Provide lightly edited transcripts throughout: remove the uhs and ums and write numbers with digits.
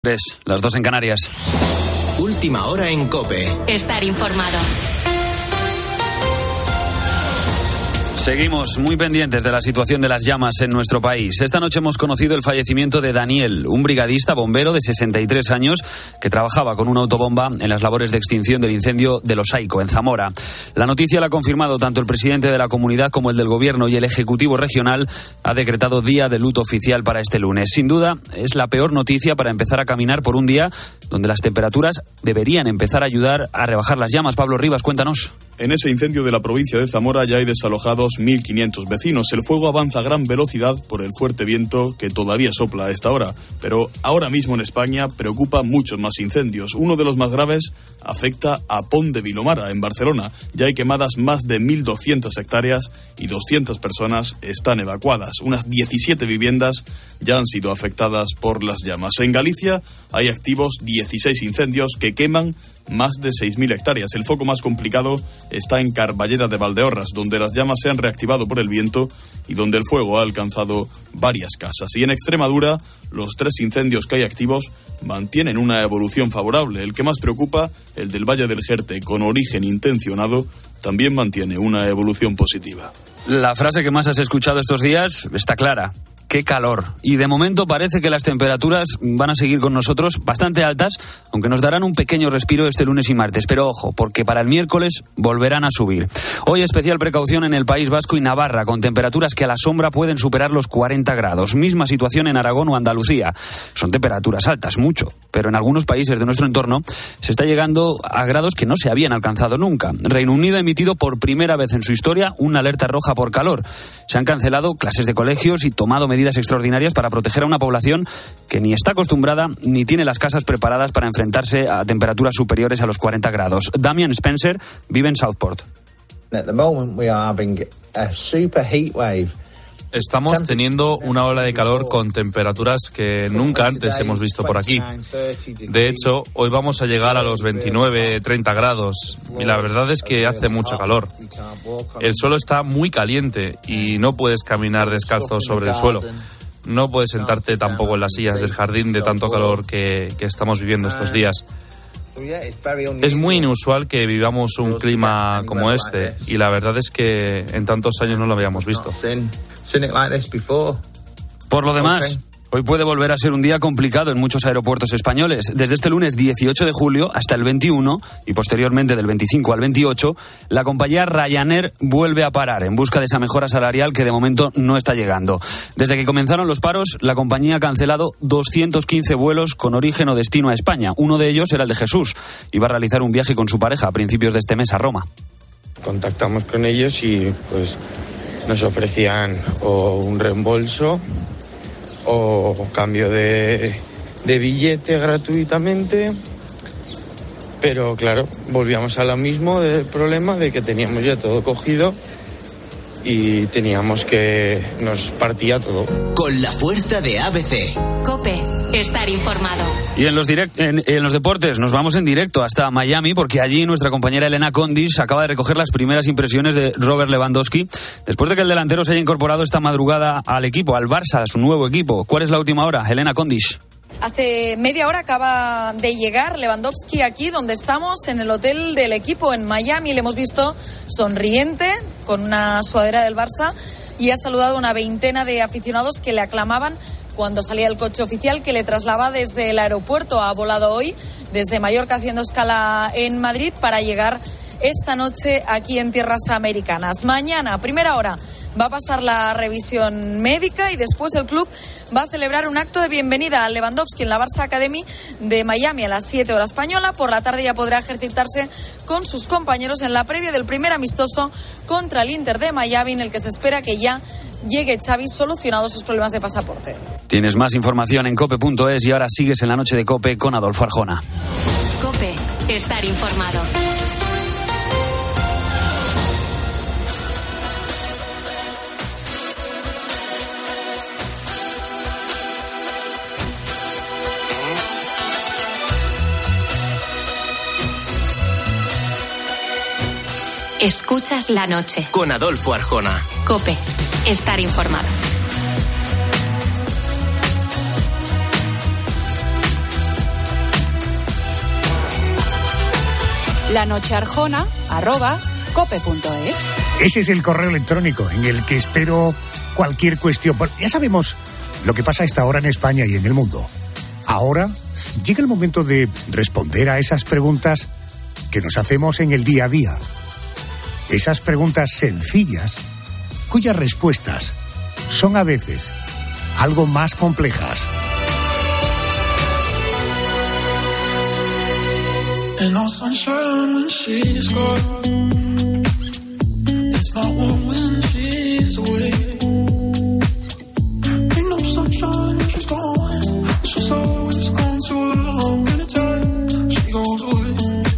Las 2 en Canarias. Última hora en COPE. Estar informado. Seguimos muy pendientes de la situación de las llamas en nuestro país. Esta noche hemos conocido el fallecimiento de Daniel, un brigadista bombero de 63 años que trabajaba con una autobomba en las labores de extinción del incendio de Los Aico, en Zamora. La noticia la ha confirmado tanto el presidente de la comunidad como el del gobierno, y el ejecutivo regional ha decretado día de luto oficial para este lunes. Sin duda, es la peor noticia para empezar a caminar por un día donde las temperaturas deberían empezar a ayudar a rebajar las llamas. Pablo Rivas, cuéntanos. En ese incendio de la provincia de Zamora ya hay desalojados 1.500 vecinos. El fuego avanza a gran velocidad por el fuerte viento que todavía sopla a esta hora. Pero ahora mismo en España preocupa muchos más incendios. Uno de los más graves afecta a Pont de Vilomara, en Barcelona. Ya hay quemadas más de 1.200 hectáreas y 200 personas están evacuadas. Unas 17 viviendas ya han sido afectadas por las llamas. En Galicia hay activos 16 incendios que queman más de 6.000 hectáreas. El foco más complicado está en Carballeda de Valdeorras, donde las llamas se han reactivado por el viento y donde el fuego ha alcanzado varias casas. Y en Extremadura, los 3 incendios que hay activos mantienen una evolución favorable. El que más preocupa, el del Valle del Jerte, con origen intencionado, también mantiene una evolución positiva. La frase que más has escuchado estos días está clara. ¡Qué calor! Y de momento parece que las temperaturas van a seguir con nosotros bastante altas, aunque nos darán un pequeño respiro este lunes y martes. Pero ojo, porque para el miércoles volverán a subir. Hoy especial precaución en el País Vasco y Navarra, con temperaturas que a la sombra pueden superar los 40 grados. Misma situación en Aragón o Andalucía. Son temperaturas altas, mucho, pero en algunos países de nuestro entorno se está llegando a grados que no se habían alcanzado nunca. Reino Unido ha emitido por primera vez en su historia una alerta roja por calor. Se han cancelado clases de colegios y tomado medidas extraordinarias para proteger a una población que ni está acostumbrada ni tiene las casas preparadas para enfrentarse a temperaturas superiores a los 40 grados. Damian Spencer vive en Southport. Estamos teniendo una ola de calor con temperaturas que nunca antes hemos visto por aquí. De hecho, hoy vamos a llegar a los 29-30 grados y la verdad es que hace mucho calor. El suelo está muy caliente y no puedes caminar descalzo sobre el suelo. No puedes sentarte tampoco en las sillas del jardín de tanto calor que estamos viviendo estos días. Es muy inusual que vivamos un clima como este y la verdad es que en tantos años no lo habíamos visto. Por lo demás, hoy puede volver a ser un día complicado en muchos aeropuertos españoles. Desde este lunes 18 de julio hasta el 21 y posteriormente del 25 al 28, la compañía Ryanair vuelve a parar en busca de esa mejora salarial que de momento no está llegando. Desde que comenzaron los paros, la compañía ha cancelado 215 vuelos con origen o destino a España. Uno de ellos era el de Jesús. Iba a realizar un viaje con su pareja a principios de este mes a Roma. Contactamos con ellos y pues nos ofrecían o un reembolso o cambio de billete gratuitamente, pero claro, volvíamos a lo mismo del problema de que teníamos ya todo cogido y teníamos que nos partía todo. Con la fuerza de ABC. COPE, estar informado. Y en los deportes nos vamos en directo hasta Miami, porque allí nuestra compañera Elena Condis acaba de recoger las primeras impresiones de Robert Lewandowski después de que el delantero se haya incorporado esta madrugada al equipo, al Barça, a su nuevo equipo. ¿Cuál es la última hora? Elena Condis. Hace media hora acaba de llegar Lewandowski aquí donde estamos, en el hotel del equipo en Miami. Le hemos visto sonriente, con una sudadera del Barça, y ha saludado a una veintena de aficionados que le aclamaban cuando salía el coche oficial que le trasladaba desde el aeropuerto. Ha volado hoy desde Mallorca haciendo escala en Madrid para llegar esta noche aquí en tierras americanas. Mañana, primera hora, va a pasar la revisión médica y después el club va a celebrar un acto de bienvenida a Lewandowski en la Barça Academy de Miami a las 7 horas española. Por la tarde ya podrá ejercitarse con sus compañeros en la previa del primer amistoso contra el Inter de Miami, en el que se espera que ya llegue Xavi solucionados sus problemas de pasaporte. Tienes más información en cope.es y ahora sigues en la noche de COPE con Adolfo Arjona. COPE, estar informado. Escuchas la noche. Con Adolfo Arjona. COPE, estar informado. lanochearjona@cope.es. Ese es el correo electrónico en el que espero cualquier cuestión. Ya sabemos lo que pasa a esta hora en España y en el mundo. Ahora llega el momento de responder a esas preguntas que nos hacemos en el día a día. Esas preguntas sencillas, cuyas respuestas son a veces algo más complejas. And no sunshine when she's gone. It's not warm when she's away. Ain't no sunshine when she's gone. She's always gone so long. Anytime she goes away.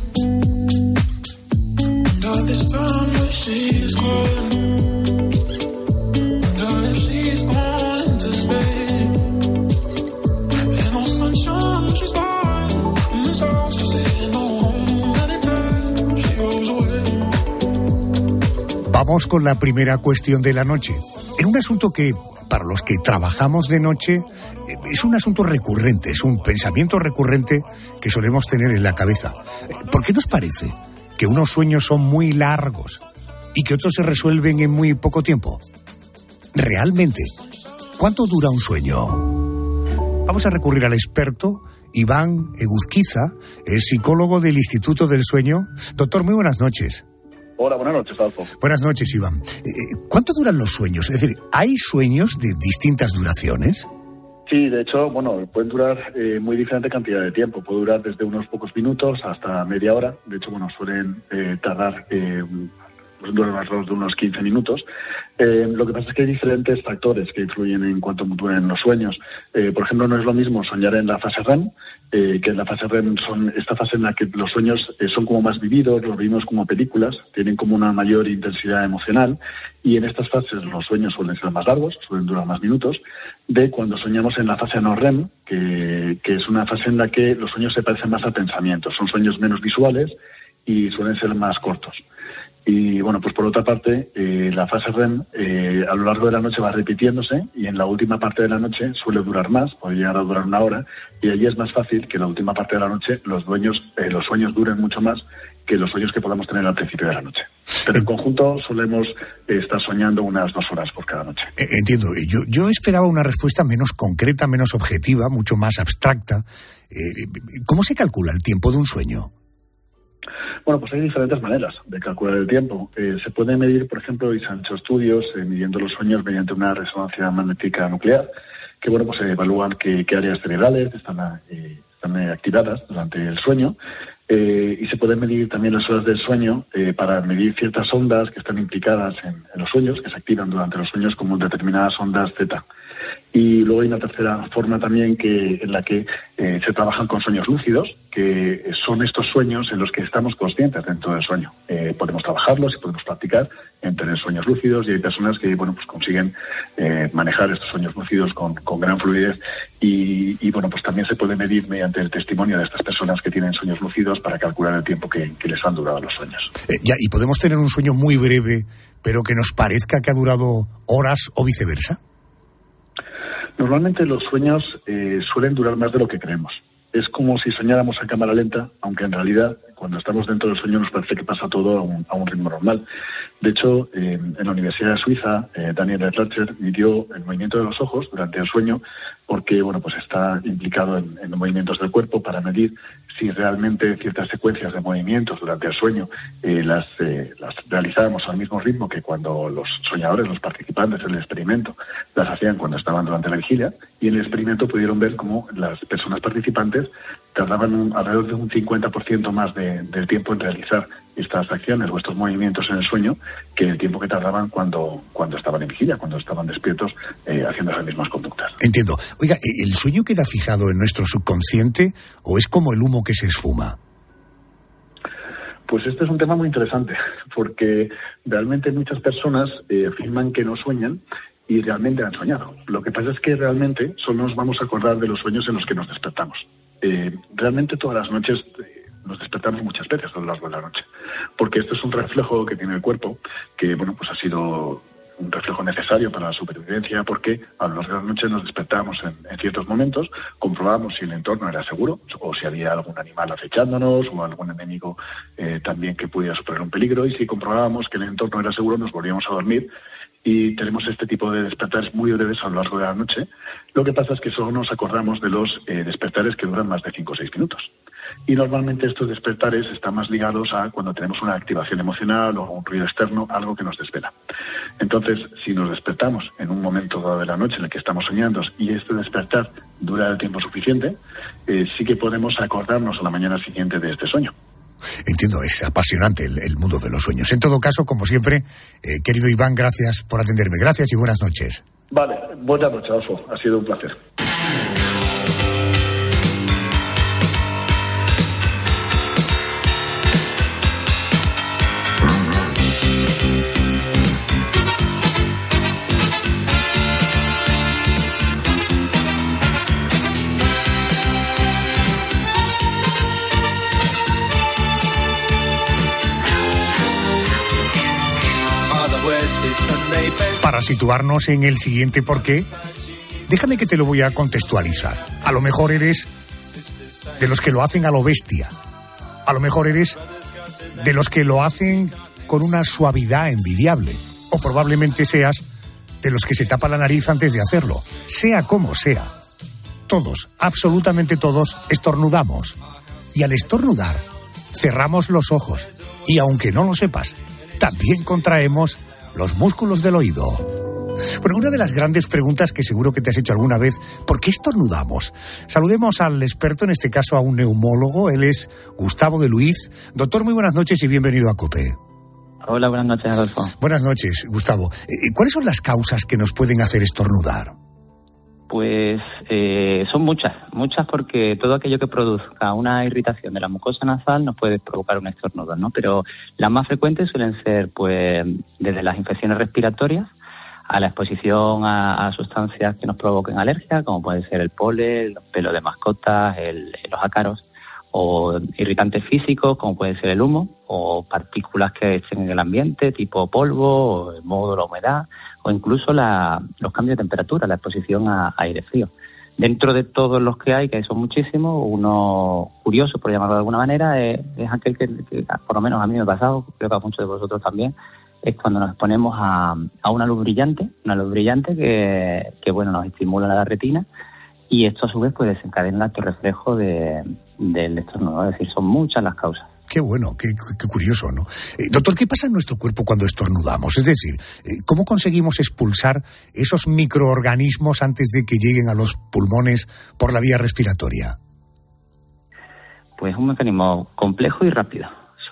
Wonder this time when she's gone. Wonder if she's going to stay. Ain't no sunshine when she's gone. In this house just ain't no. Vamos con la primera cuestión de la noche. En un asunto que, para los que trabajamos de noche, es un asunto recurrente, es un pensamiento recurrente que solemos tener en la cabeza. ¿Por qué nos parece que unos sueños son muy largos y que otros se resuelven en muy poco tiempo? Realmente, ¿cuánto dura un sueño? Vamos a recurrir al experto Iván Eguzquiza, es psicólogo del Instituto del Sueño. Doctor, muy buenas noches. Hola, buenas noches, Alfo. Buenas noches, Iván. ¿Cuánto duran los sueños? Es decir, ¿hay sueños de distintas duraciones? Sí, de hecho, pueden durar muy diferente cantidad de tiempo. Puede durar desde unos pocos minutos hasta media hora. De hecho, suelen tardar duran alrededor de unos 15 minutos. Lo que pasa es que hay diferentes factores que influyen en cuánto duren los sueños. Por ejemplo, no es lo mismo soñar en la fase REM, que en la fase REM esta fase en la que los sueños son como más vividos, los vivimos como películas, tienen como una mayor intensidad emocional, y en estas fases los sueños suelen ser más largos, suelen durar más minutos, de cuando soñamos en la fase no REM, que es una fase en la que los sueños se parecen más a pensamientos, son sueños menos visuales y suelen ser más cortos. Y pues por otra parte, la fase REM a lo largo de la noche va repitiéndose y en la última parte de la noche suele durar más, puede llegar a durar una hora, y allí es más fácil que en la última parte de la noche los sueños duren mucho más que los sueños que podamos tener al principio de la noche. Pero en conjunto solemos estar soñando unas 2 horas por cada noche. Entiendo. Yo esperaba una respuesta menos concreta, menos objetiva, mucho más abstracta. ¿Cómo se calcula el tiempo de un sueño? Hay diferentes maneras de calcular el tiempo. Se puede medir, por ejemplo, y se han hecho estudios midiendo los sueños mediante una resonancia magnética nuclear, que se evalúan qué áreas cerebrales están activadas durante el sueño, y se pueden medir también las horas del sueño para medir ciertas ondas que están implicadas en los sueños, que se activan durante los sueños como determinadas ondas Z. Y luego hay una tercera forma también en la que se trabajan con sueños lúcidos, que son estos sueños en los que estamos conscientes dentro del sueño. Podemos trabajarlos y podemos practicar en tener sueños lúcidos, y hay personas que consiguen manejar estos sueños lúcidos con gran fluidez, y también se puede medir mediante el testimonio de estas personas que tienen sueños lúcidos para calcular el tiempo que les han durado los sueños. ¿Y podemos tener un sueño muy breve, pero que nos parezca que ha durado horas o viceversa? Normalmente los sueños suelen durar más de lo que creemos. Es como si soñáramos a cámara lenta, aunque en realidad cuando estamos dentro del sueño nos parece que pasa todo a un ritmo normal. De hecho, en la Universidad de Suiza, Daniel Ratcher midió el movimiento de los ojos durante el sueño, porque está implicado en los movimientos del cuerpo para medir si realmente ciertas secuencias de movimientos durante el sueño las realizábamos al mismo ritmo que cuando los soñadores, los participantes del experimento, las hacían cuando estaban durante la vigilia, y en el experimento pudieron ver cómo las personas participantes tardaban alrededor de un 50% más del tiempo en realizar estas acciones o estos movimientos en el sueño que el tiempo que tardaban cuando estaban en vigilia, cuando estaban despiertos haciendo las mismas conductas. Entiendo. Oiga, ¿el sueño queda fijado en nuestro subconsciente o es como el humo que se esfuma? Pues este es un tema muy interesante, porque realmente muchas personas afirman que no sueñan y realmente han soñado. Lo que pasa es que realmente solo nos vamos a acordar de los sueños en los que nos despertamos. Realmente todas las noches nos despertamos muchas veces a lo largo de la noche, porque esto es un reflejo que tiene el cuerpo, que ha sido un reflejo necesario para la supervivencia, porque a lo largo de la noche nos despertábamos en ciertos momentos, comprobábamos si el entorno era seguro o si había algún animal acechándonos o algún enemigo también que pudiera suponer un peligro, y si comprobábamos que el entorno era seguro nos volvíamos a dormir. Y tenemos este tipo de despertares muy breves a lo largo de la noche. Lo que pasa es que solo nos acordamos de los despertares que duran más de 5 o 6 minutos. Y normalmente estos despertares están más ligados a cuando tenemos una activación emocional o un ruido externo, algo que nos desvela. Entonces, si nos despertamos en un momento dado de la noche en el que estamos soñando y este despertar dura el tiempo suficiente, sí que podemos acordarnos a la mañana siguiente de este sueño. Entiendo, es apasionante el mundo de los sueños. En todo caso, como siempre, querido Iván, gracias por atenderme. Gracias y buenas noches. Vale, buenas noches, Adolfo. Ha sido un placer. Para situarnos en el siguiente porqué, déjame que te lo voy a contextualizar. A lo mejor eres de los que lo hacen a lo bestia. A lo mejor eres de los que lo hacen con una suavidad envidiable. O probablemente seas de los que se tapa la nariz antes de hacerlo. Sea como sea, todos, absolutamente todos, estornudamos. Y al estornudar, cerramos los ojos. Y aunque no lo sepas, también contraemos los músculos del oído. Bueno, una de las grandes preguntas que seguro que te has hecho alguna vez, ¿por qué estornudamos? Saludemos al experto, en este caso a un neumólogo. Él es Gustavo de Luiz. Doctor, muy buenas noches y bienvenido a COPE. Hola, buenas noches, Adolfo. Buenas noches, Gustavo. ¿Cuáles son las causas que nos pueden hacer estornudar? Pues son muchas porque todo aquello que produzca una irritación de la mucosa nasal nos puede provocar un estornudo, ¿no? Pero las más frecuentes suelen ser, pues, desde las infecciones respiratorias a la exposición a sustancias que nos provoquen alergia, como puede ser el polen, los pelos de mascotas, los ácaros, o irritantes físicos, como puede ser el humo, o partículas que estén en el ambiente, tipo polvo, o el moho, la humedad, o incluso los cambios de temperatura, la exposición a aire frío. Dentro de todos los que hay, que son muchísimos, uno curioso, por llamarlo de alguna manera, es aquel que, por lo menos a mí me ha pasado, creo que a muchos de vosotros también, es cuando nos exponemos a una luz brillante que bueno, nos estimula la retina, y esto a su vez pues desencadena el alto reflejo del estornudo, es decir, son muchas las causas. Qué bueno, qué curioso, ¿no? Doctor, ¿qué pasa en nuestro cuerpo cuando estornudamos? Es decir, ¿cómo conseguimos expulsar esos microorganismos antes de que lleguen a los pulmones por la vía respiratoria? Pues un mecanismo complejo y rápido.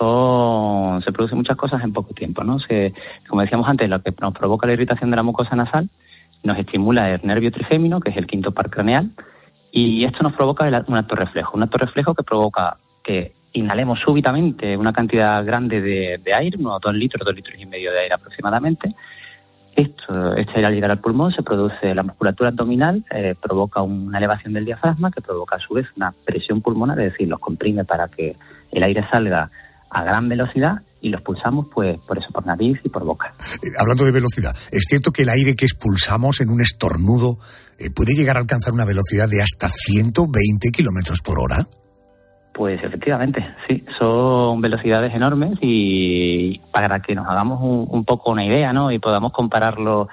Se producen muchas cosas en poco tiempo, ¿no? Como decíamos antes, lo que nos provoca la irritación de la mucosa nasal nos estimula el nervio trigémino, que es el quinto par craneal, y esto nos provoca un alto reflejo que provoca que inhalemos súbitamente una cantidad grande de aire, unos 2 litros y medio de aire aproximadamente. Este aire al llegar al pulmón se produce la musculatura abdominal, provoca una elevación del diafragma que provoca a su vez una presión pulmonar, es decir, los comprime para que el aire salga a gran velocidad y lo expulsamos pues por eso, por nariz y por boca. Hablando de velocidad, ¿es cierto que el aire que expulsamos en un estornudo puede llegar a alcanzar una velocidad de hasta 120 kilómetros por hora? Pues efectivamente, sí, son velocidades enormes y para que nos hagamos un poco una idea, ¿no? Y podamos compararlo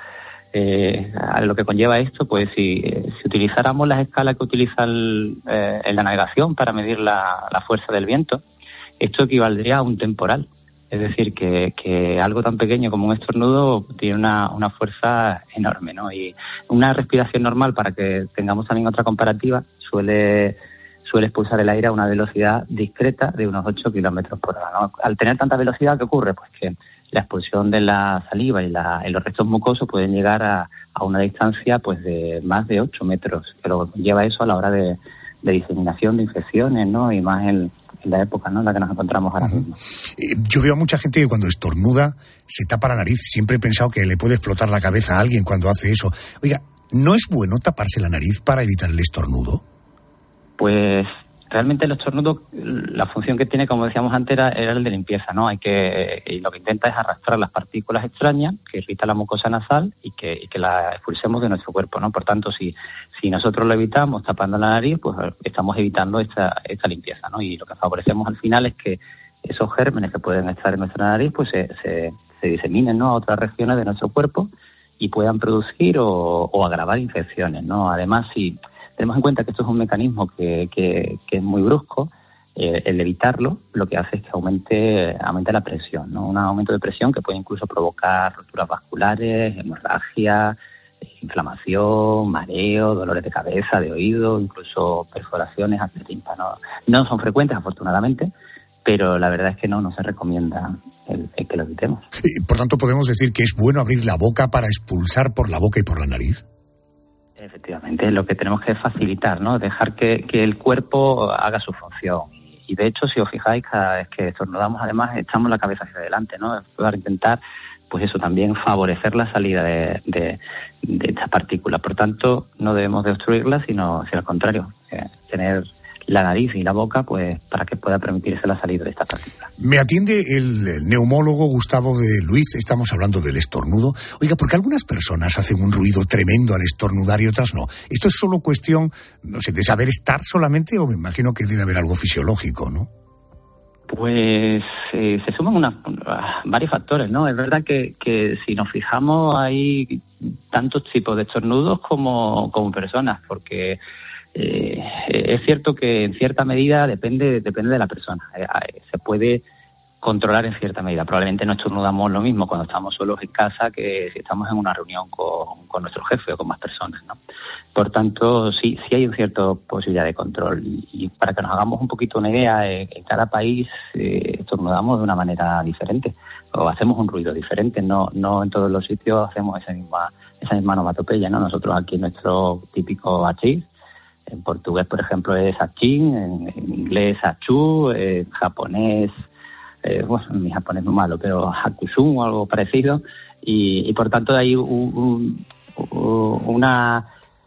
a lo que conlleva esto, pues si utilizáramos las escalas que utiliza en la navegación para medir la fuerza del viento, esto equivaldría a un temporal. Es decir, que algo tan pequeño como un estornudo tiene una fuerza enorme, ¿no? Y una respiración normal, para que tengamos también otra comparativa, suele expulsar el aire a una velocidad discreta de unos 8 kilómetros por hora, ¿no? Al tener tanta velocidad, ¿qué ocurre? Pues que la expulsión de la saliva y los restos mucosos pueden llegar a una distancia pues de más de 8 metros, pero lleva eso a la hora de diseminación de infecciones, ¿no? Y más en la época, ¿no?, en la que nos encontramos ahora mismo. Yo veo a mucha gente que cuando estornuda se tapa la nariz. Siempre he pensado que le puede explotar la cabeza a alguien cuando hace eso. Oiga, ¿no es bueno taparse la nariz para evitar el estornudo? Pues realmente el estornudo, la función que tiene, como decíamos antes, era el de limpieza, ¿no? Y lo que intenta es arrastrar las partículas extrañas que irritan la mucosa nasal y que las expulsemos de nuestro cuerpo, ¿no? Por tanto, si nosotros lo evitamos tapando la nariz, pues estamos evitando esta limpieza, ¿no? Y lo que favorecemos al final es que esos gérmenes que pueden estar en nuestra nariz, pues se diseminen, ¿no?, a otras regiones de nuestro cuerpo y puedan producir o agravar infecciones, ¿no? Además, si tenemos en cuenta que esto es un mecanismo que es muy brusco, el evitarlo lo que hace es que aumente la presión, ¿no? Un aumento de presión que puede incluso provocar roturas vasculares, hemorragia, inflamación, mareo, dolores de cabeza, de oído, incluso perforaciones hacia el tímpano. No son frecuentes, afortunadamente, pero la verdad es que no se recomienda el que lo evitemos. Por tanto, podemos decir que es bueno abrir la boca para expulsar por la boca y por la nariz. Efectivamente, lo que tenemos que facilitar, ¿no? Dejar que el cuerpo haga su función. Y de hecho, si os fijáis, cada vez que estornudamos, además, echamos la cabeza hacia adelante, ¿no? Para intentar, pues eso, también favorecer la salida de estas partículas. Por tanto, no debemos de obstruirlas, sino al contrario, tener la nariz y la boca, pues, para que pueda permitirse la salida de estas partículas. Me atiende el neumólogo Gustavo de Luiz, estamos hablando del estornudo. Oiga, porque algunas personas hacen un ruido tremendo al estornudar y otras no. ¿Esto es solo cuestión, no sé, de saber estar solamente, o me imagino que debe haber algo fisiológico, ¿no? Pues se suman varios factores, ¿no? Es verdad que si nos fijamos hay tantos tipos de estornudos como personas, porque es cierto que en cierta medida depende de la persona. Se puede controlar en cierta medida. Probablemente no estornudamos lo mismo cuando estamos solos en casa que si estamos en una reunión con nuestro jefe o con más personas, ¿no? Por tanto, sí hay una cierta posibilidad de control. Y para que nos hagamos un poquito una idea, en cada país estornudamos de una manera diferente o hacemos un ruido diferente. No en todos los sitios hacemos esa misma onomatopeya, ¿no? Nosotros aquí nuestro típico achís. En portugués, por ejemplo, es achín, en inglés achú, en japonés, mi japonés es muy malo, pero hakushun o algo parecido, y por tanto hay una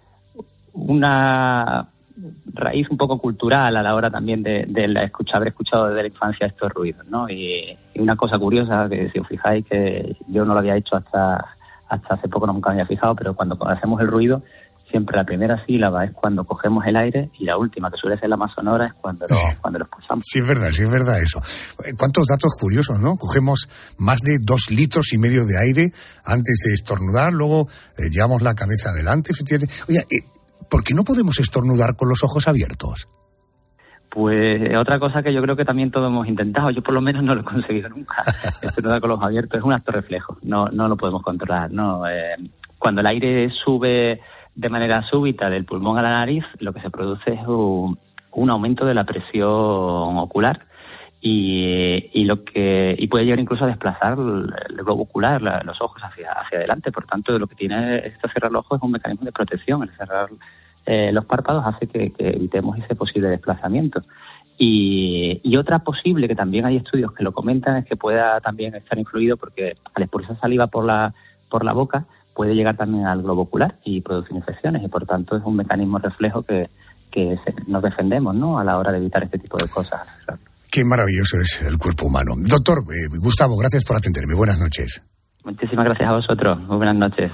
raíz un poco cultural a la hora también de haber escuchado desde la infancia estos ruidos, ¿no? Y una cosa curiosa, que si os fijáis, que yo no lo había hecho hasta hace poco, nunca me había fijado, pero cuando hacemos el ruido, siempre la primera sílaba es cuando cogemos el aire y la última, que suele ser la más sonora, es cuando lo expulsamos. Sí, es verdad eso. ¿Cuántos datos curiosos, no? Cogemos más de 2,5 litros de aire antes de estornudar, luego llevamos la cabeza adelante. Oye, ¿por qué no podemos estornudar con los ojos abiertos? Pues otra cosa que yo creo que también todos hemos intentado, yo por lo menos no lo he conseguido nunca. Estornudar con los ojos abiertos es un acto reflejo, no lo podemos controlar, ¿no? Cuando el aire sube de manera súbita del pulmón a la nariz, lo que se produce es un aumento de la presión ocular y puede llegar incluso a desplazar el globo ocular, los ojos hacia adelante. Por tanto, lo que tiene esto cerrar los ojos es un mecanismo de protección. El cerrar los párpados hace que evitemos ese posible desplazamiento. Y otra posible, que también hay estudios que lo comentan, es que pueda también estar influido porque al expulsar saliva por la boca puede llegar también al globo ocular y producir infecciones, y por tanto es un mecanismo reflejo que nos defendemos, ¿no?, a la hora de evitar este tipo de cosas. Qué maravilloso es el cuerpo humano. Doctor Gustavo, gracias por atenderme. Buenas noches. Muchísimas gracias a vosotros. Muy buenas noches.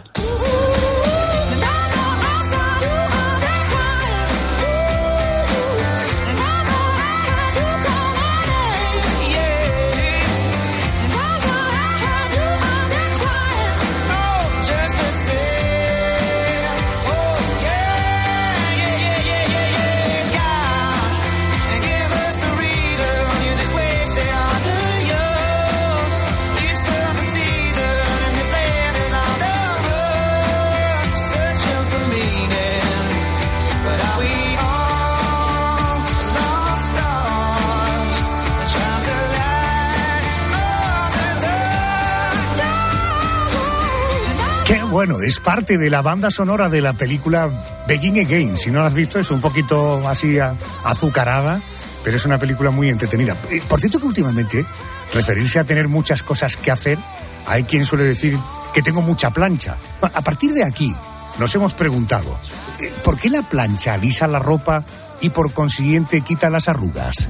Bueno, es parte de la banda sonora de la película Begin Again. Si no la has visto, es un poquito así azucarada, pero es una película muy entretenida. Por cierto que últimamente, referirse a tener muchas cosas que hacer, hay quien suele decir que tengo mucha plancha. A partir de aquí, nos hemos preguntado, ¿por qué la plancha alisa la ropa y por consiguiente quita las arrugas.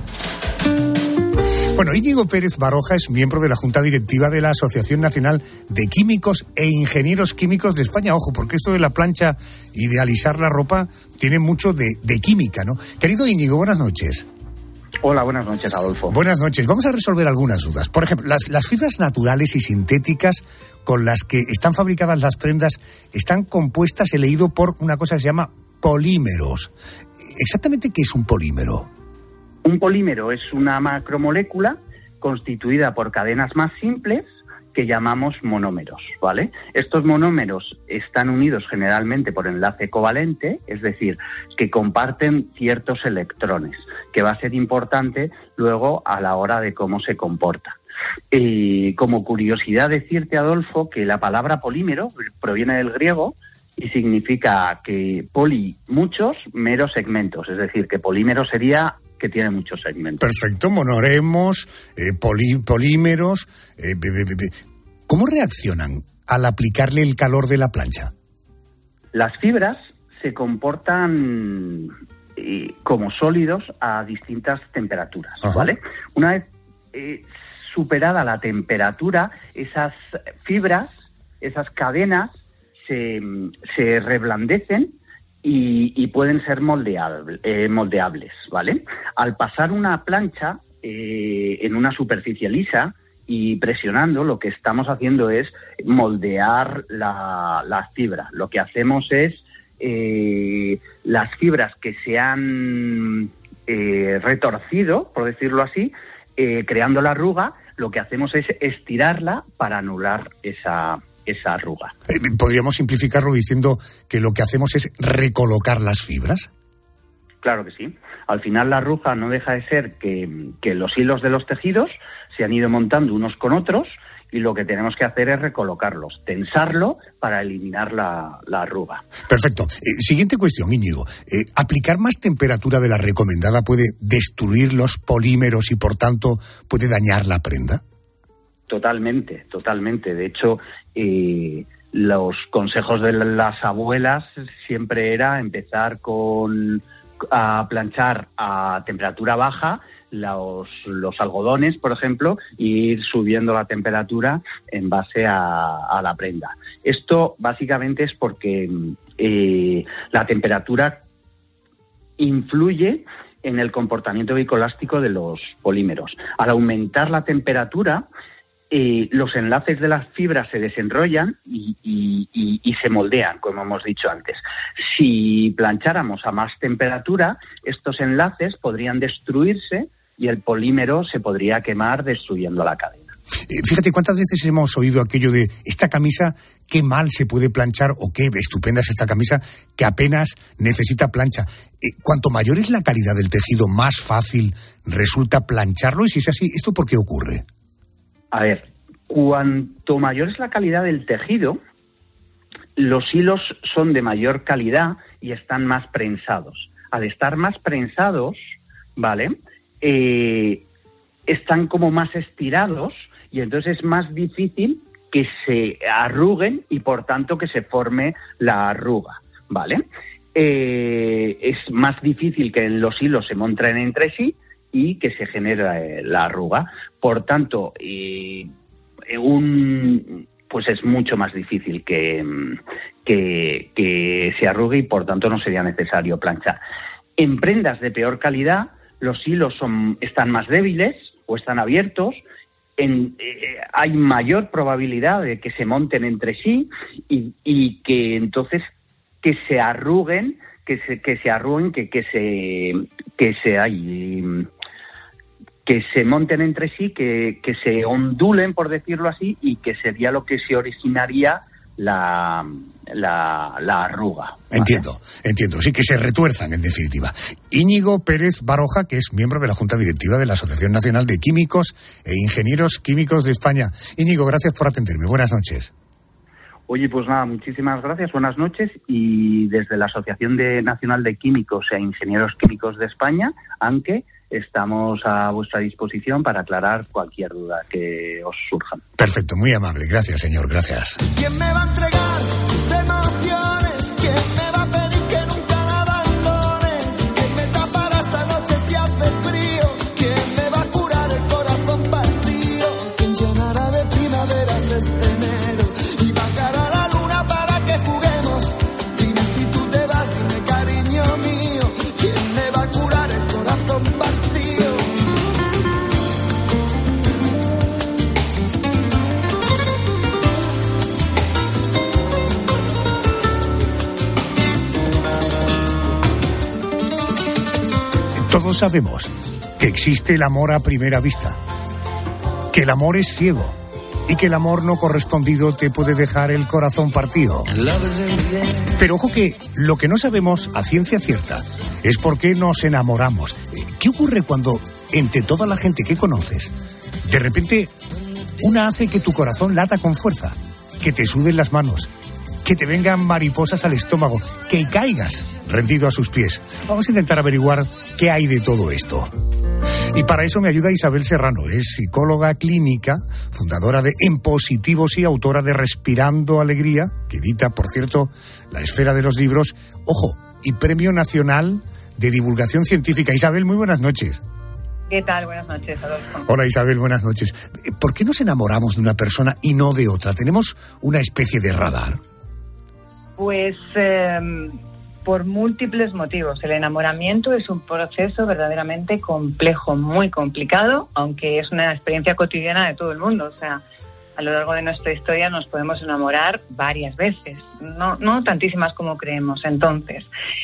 Bueno, Íñigo Pérez Baroja es miembro de la Junta Directiva de la Asociación Nacional de Químicos e Ingenieros Químicos de España. Ojo, porque esto de la plancha y de alisar la ropa tiene mucho de química, ¿no? Querido Íñigo, buenas noches. Hola, buenas noches, Adolfo. Buenas noches. Vamos a resolver algunas dudas. Por ejemplo, las fibras naturales y sintéticas con las que están fabricadas las prendas están compuestas, he leído, por una cosa que se llama polímeros. ¿Exactamente qué es un polímero? Un polímero es una macromolécula constituida por cadenas más simples que llamamos monómeros, ¿vale? Estos monómeros están unidos generalmente por enlace covalente, es decir, que comparten ciertos electrones, que va a ser importante luego a la hora de cómo se comporta. Y como curiosidad decirte, Adolfo, que la palabra polímero proviene del griego y significa que poli, muchos, mero, segmentos, es decir, que polímero sería que tiene muchos segmentos. Perfecto, monoremos, polímeros. ¿Cómo reaccionan al aplicarle el calor de la plancha? Las fibras se comportan como sólidos a distintas temperaturas, ¿vale? Una vez superada la temperatura, esas fibras, esas cadenas se reblandecen y pueden ser moldeables, ¿vale? Al pasar una plancha en una superficie lisa y presionando, lo que estamos haciendo es moldear la fibra. Lo que hacemos es las fibras que se han retorcido, por decirlo así, creando la arruga, lo que hacemos es estirarla para anular esa arruga. ¿Podríamos simplificarlo diciendo que lo que hacemos es recolocar las fibras? Claro que sí. Al final la arruga no deja de ser que los hilos de los tejidos se han ido montando unos con otros y lo que tenemos que hacer es recolocarlos, tensarlo para eliminar la arruga. Perfecto. Siguiente cuestión, Íñigo. ¿Aplicar más temperatura de la recomendada puede destruir los polímeros y por tanto puede dañar la prenda? Totalmente. De hecho, los consejos de las abuelas siempre era empezar a planchar a temperatura baja los algodones, por ejemplo, e ir subiendo la temperatura en base a la prenda. Esto básicamente es porque la temperatura influye en el comportamiento viscoelástico de los polímeros. Al aumentar la temperatura, los enlaces de las fibras se desenrollan y se moldean, como hemos dicho antes. Si plancháramos a más temperatura, estos enlaces podrían destruirse y el polímero se podría quemar destruyendo la cadena. Fíjate cuántas veces hemos oído aquello de esta camisa, qué mal se puede planchar, o qué estupenda es esta camisa que apenas necesita plancha. Cuanto mayor es la calidad del tejido, más fácil resulta plancharlo, y si es así, ¿esto por qué ocurre? A ver, cuanto mayor es la calidad del tejido, los hilos son de mayor calidad y están más prensados. Al estar más prensados, ¿vale?, están como más estirados y entonces es más difícil que se arruguen y por tanto que se forme la arruga, ¿vale? Es más difícil que los hilos se monten entre sí y que se genere la arruga. Por tanto, pues es mucho más difícil que se arrugue y por tanto no sería necesario planchar. En prendas de peor calidad, los hilos están más débiles o están abiertos, hay mayor probabilidad de que se monten entre sí y que entonces que se arruguen, que se monten entre sí, que se ondulen, por decirlo así, y que sería lo que se originaría la arruga. ¿Vale? Entiendo, sí, que se retuerzan en definitiva. Íñigo Pérez Baroja, que es miembro de la Junta Directiva de la Asociación Nacional de Químicos e Ingenieros Químicos de España. Íñigo, gracias por atenderme. Buenas noches. Oye, pues nada, muchísimas gracias, buenas noches, y desde la Asociación Nacional de Químicos e Ingenieros Químicos de España, ANQUE, estamos a vuestra disposición para aclarar cualquier duda que os surja. Perfecto, muy amable. Gracias, señor, gracias. ¿Quién me va a entregar sus emociones? ¿Quién me va a pedir que nunca la abandone? ¿Quién me tapa todos sabemos que existe el amor a primera vista, que el amor es ciego y que el amor no correspondido te puede dejar el corazón partido. Pero ojo que lo que no sabemos a ciencia cierta es por qué nos enamoramos. ¿Qué ocurre cuando entre toda la gente que conoces, de repente una hace que tu corazón lata con fuerza, que te suden las manos, que te vengan mariposas al estómago, que caigas rendido a sus pies? Vamos a intentar averiguar qué hay de todo esto. Y para eso me ayuda Isabel Serrano, es psicóloga clínica, fundadora de En Positivo Sí, autora de Respirando Alegría, que edita, por cierto, La Esfera de los Libros, ojo, y Premio Nacional de Divulgación Científica. Isabel, muy buenas noches. ¿Qué tal? Buenas noches, Adolfo. Hola Isabel, buenas noches. ¿Por qué nos enamoramos de una persona y no de otra? ¿Tenemos una especie de radar? Pues por múltiples motivos. El enamoramiento es un proceso verdaderamente complejo, muy complicado, aunque es una experiencia cotidiana de todo el mundo. O sea, a lo largo de nuestra historia nos podemos enamorar varias veces, no tantísimas como creemos. Entonces,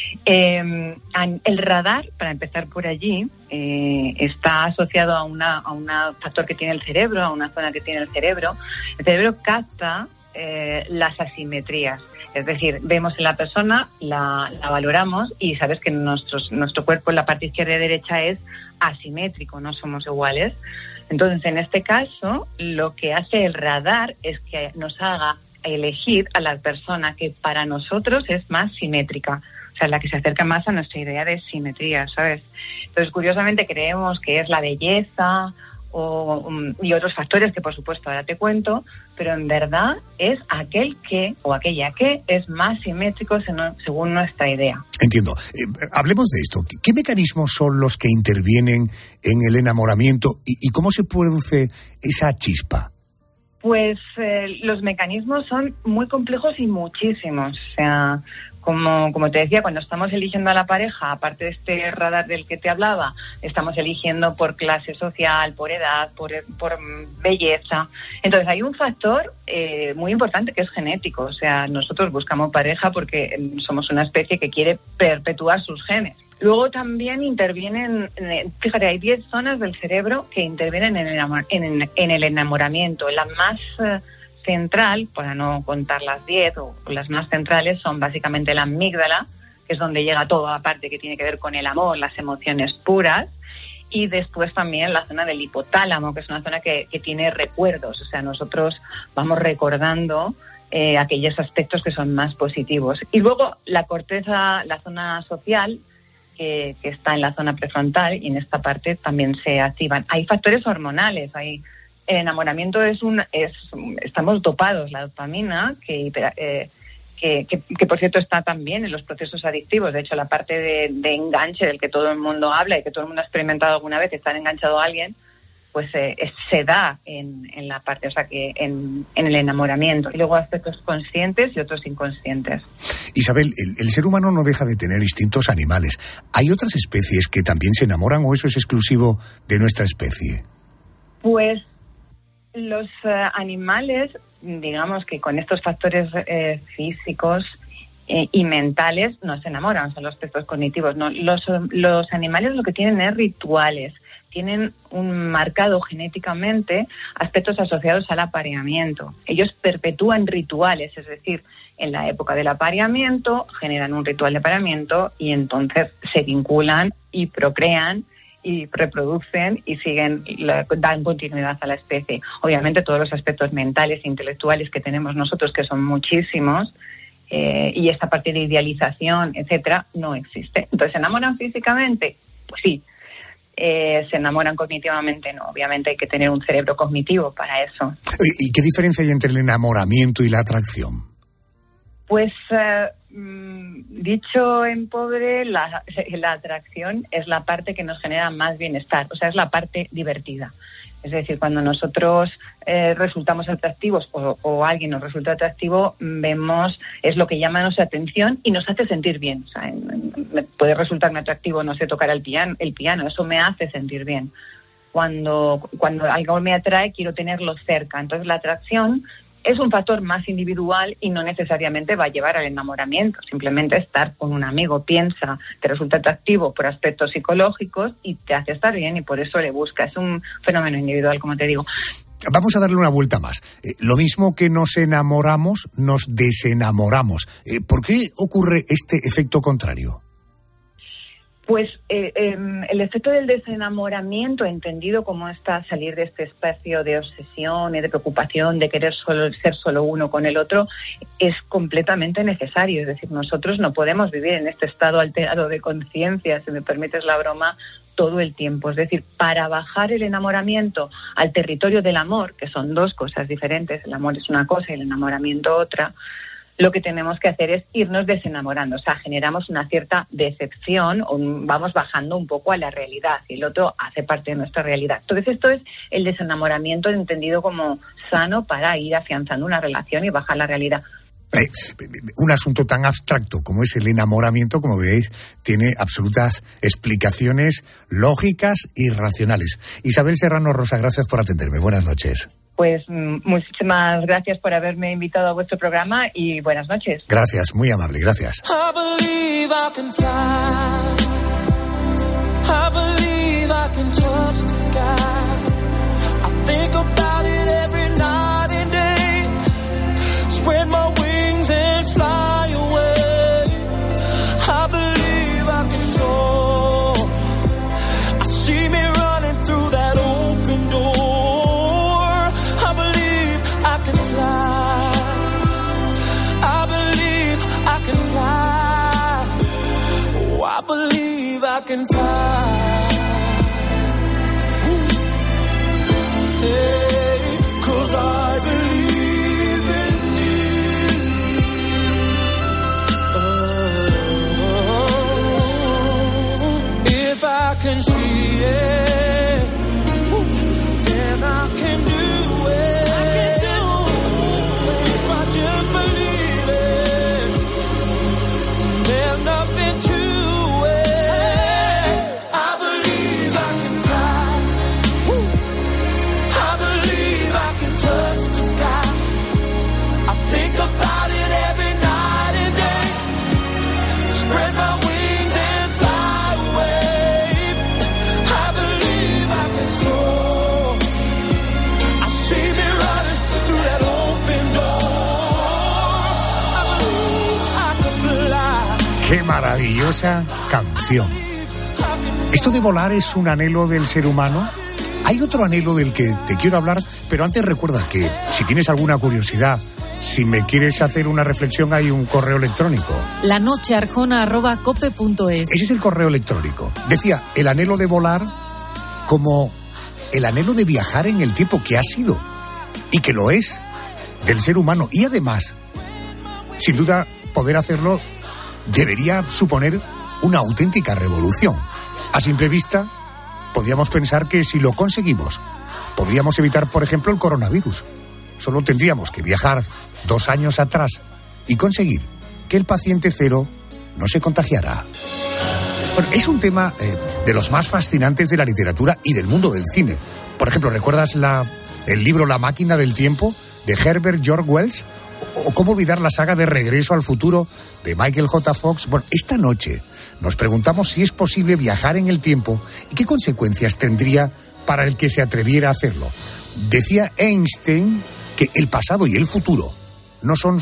el radar, para empezar por allí, está asociado a un factor que tiene el cerebro, a una zona que tiene el cerebro. El cerebro capta las asimetrías. Es decir, vemos en la persona, la valoramos y sabes que nuestro cuerpo en la parte izquierda y derecha es asimétrico, no somos iguales. Entonces, en este caso, lo que hace el radar es que nos haga elegir a la persona que para nosotros es más simétrica. O sea, la que se acerca más a nuestra idea de simetría, ¿sabes? Entonces, curiosamente, creemos que es la belleza y otros factores que, por supuesto, ahora te cuento, pero en verdad es aquel que o aquella que es más simétrico según nuestra idea. Entiendo. Hablemos de esto. ¿Qué mecanismos son los que intervienen en el enamoramiento y cómo se produce esa chispa? Pues los mecanismos son muy complejos y muchísimos. O sea, como te decía, cuando estamos eligiendo a la pareja, aparte de este radar del que te hablaba, estamos eligiendo por clase social, por edad, por belleza. Entonces hay un factor muy importante que es genético. O sea, nosotros buscamos pareja porque somos una especie que quiere perpetuar sus genes. Luego también intervienen, fíjate, hay 10 zonas del cerebro que intervienen en el enamoramiento. La más central, para no contar las 10 o las más centrales, son básicamente la amígdala, que es donde llega toda la parte que tiene que ver con el amor, las emociones puras, y después también la zona del hipotálamo, que es una zona que tiene recuerdos. O sea, nosotros vamos recordando aquellos aspectos que son más positivos. Y luego la corteza, la zona social, que está en la zona prefrontal, y en esta parte también se activan. Hay factores hormonales, el enamoramiento estamos dopados, la dopamina, que por cierto está también en los procesos adictivos. De hecho, la parte de enganche del que todo el mundo habla y que todo el mundo ha experimentado alguna vez, estar enganchado a alguien, pues se da en la parte, o sea, que en el enamoramiento. Y luego aspectos conscientes y otros inconscientes. Isabel, el ser humano no deja de tener instintos animales. ¿Hay otras especies que también se enamoran o eso es exclusivo de nuestra especie? Pues los animales, digamos que con estos factores físicos y mentales no se enamoran, son los aspectos cognitivos. No, los animales lo que tienen es rituales, tienen un marcado genéticamente aspectos asociados al apareamiento. Ellos perpetúan rituales, es decir, en la época del apareamiento generan un ritual de apareamiento y entonces se vinculan y procrean y reproducen y dan continuidad a la especie. Obviamente todos los aspectos mentales e intelectuales que tenemos nosotros, que son muchísimos, y esta parte de idealización, etcétera, no existe. Entonces, ¿se enamoran físicamente? Pues sí. ¿Se enamoran cognitivamente? No. Obviamente hay que tener un cerebro cognitivo para eso. ¿Y qué diferencia hay entre el enamoramiento y la atracción? Pues dicho en pobre, la atracción es la parte que nos genera más bienestar, o sea, es la parte divertida. Es decir, cuando nosotros resultamos atractivos o alguien nos resulta atractivo, vemos, es lo que llama nuestra atención y nos hace sentir bien. O sea, puede resultarme atractivo, no sé, tocar el piano, eso me hace sentir bien. Cuando algo me atrae, quiero tenerlo cerca. Entonces, la atracción es un factor más individual y no necesariamente va a llevar al enamoramiento. Simplemente estar con un amigo piensa, te resulta atractivo por aspectos psicológicos y te hace estar bien y por eso le busca. Es un fenómeno individual, como te digo. Vamos a darle una vuelta más. Lo mismo que nos enamoramos, nos desenamoramos. ¿Por qué ocurre este efecto contrario? Pues el efecto del desenamoramiento, entendido como salir de este espacio de obsesión y de preocupación, de querer ser solo uno con el otro, es completamente necesario. Es decir, nosotros no podemos vivir en este estado alterado de conciencia, si me permites la broma, todo el tiempo. Es decir, para bajar el enamoramiento al territorio del amor, que son dos cosas diferentes, el amor es una cosa y el enamoramiento otra, lo que tenemos que hacer es irnos desenamorando. O sea, generamos una cierta decepción, vamos bajando un poco a la realidad y el otro hace parte de nuestra realidad. Entonces, esto es el desenamoramiento entendido como sano para ir afianzando una relación y bajar la realidad. Un asunto tan abstracto como es el enamoramiento, como veis, tiene absolutas explicaciones lógicas y racionales. Isabel Serrano Rosa, gracias por atenderme. Buenas noches. Pues muchísimas gracias por haberme invitado a vuestro programa y buenas noches. Gracias, muy amable, gracias. I believe I can fly. I believe I can touch the sky. I think about it every night and day. Spread my wings and fly away. I believe I can soar. I see me running through that open door. I believe I can fly. I believe I can fly. Oh, I believe I can fly. Hey, 'cause I believe in you. Oh, if I can see it, then I can do it. If I just believe it, there's nothing to it. I believe I can fly. I believe I can touch the sky. I think about it every night and day. Spread my wings and fly away. I believe I can soar. I see me running through that open door. I believe I can fly. ¡Qué maravillosa canción! ¿Esto de volar es un anhelo del ser humano? Hay otro anhelo del que te quiero hablar, pero antes recuerda que si tienes alguna curiosidad, si me quieres hacer una reflexión, hay un correo electrónico. lanochearjona@cope.es. Ese es el correo electrónico. Decía, el anhelo de volar como el anhelo de viajar en el tiempo, que ha sido y que lo es del ser humano. Y además, sin duda, poder hacerlo debería suponer una auténtica revolución. A simple vista, podríamos pensar que si lo conseguimos, podríamos evitar, por ejemplo, el coronavirus. Solo tendríamos que viajar 2 años atrás y conseguir que el paciente cero no se contagiara. Bueno, es un tema de los más fascinantes de la literatura y del mundo del cine. Por ejemplo, ¿recuerdas el libro La máquina del tiempo de Herbert George Wells? ¿O cómo olvidar la saga de Regreso al futuro de Michael J. Fox? Bueno, esta noche nos preguntamos si es posible viajar en el tiempo y qué consecuencias tendría para el que se atreviera a hacerlo. Decía Einstein que el pasado y el futuro no son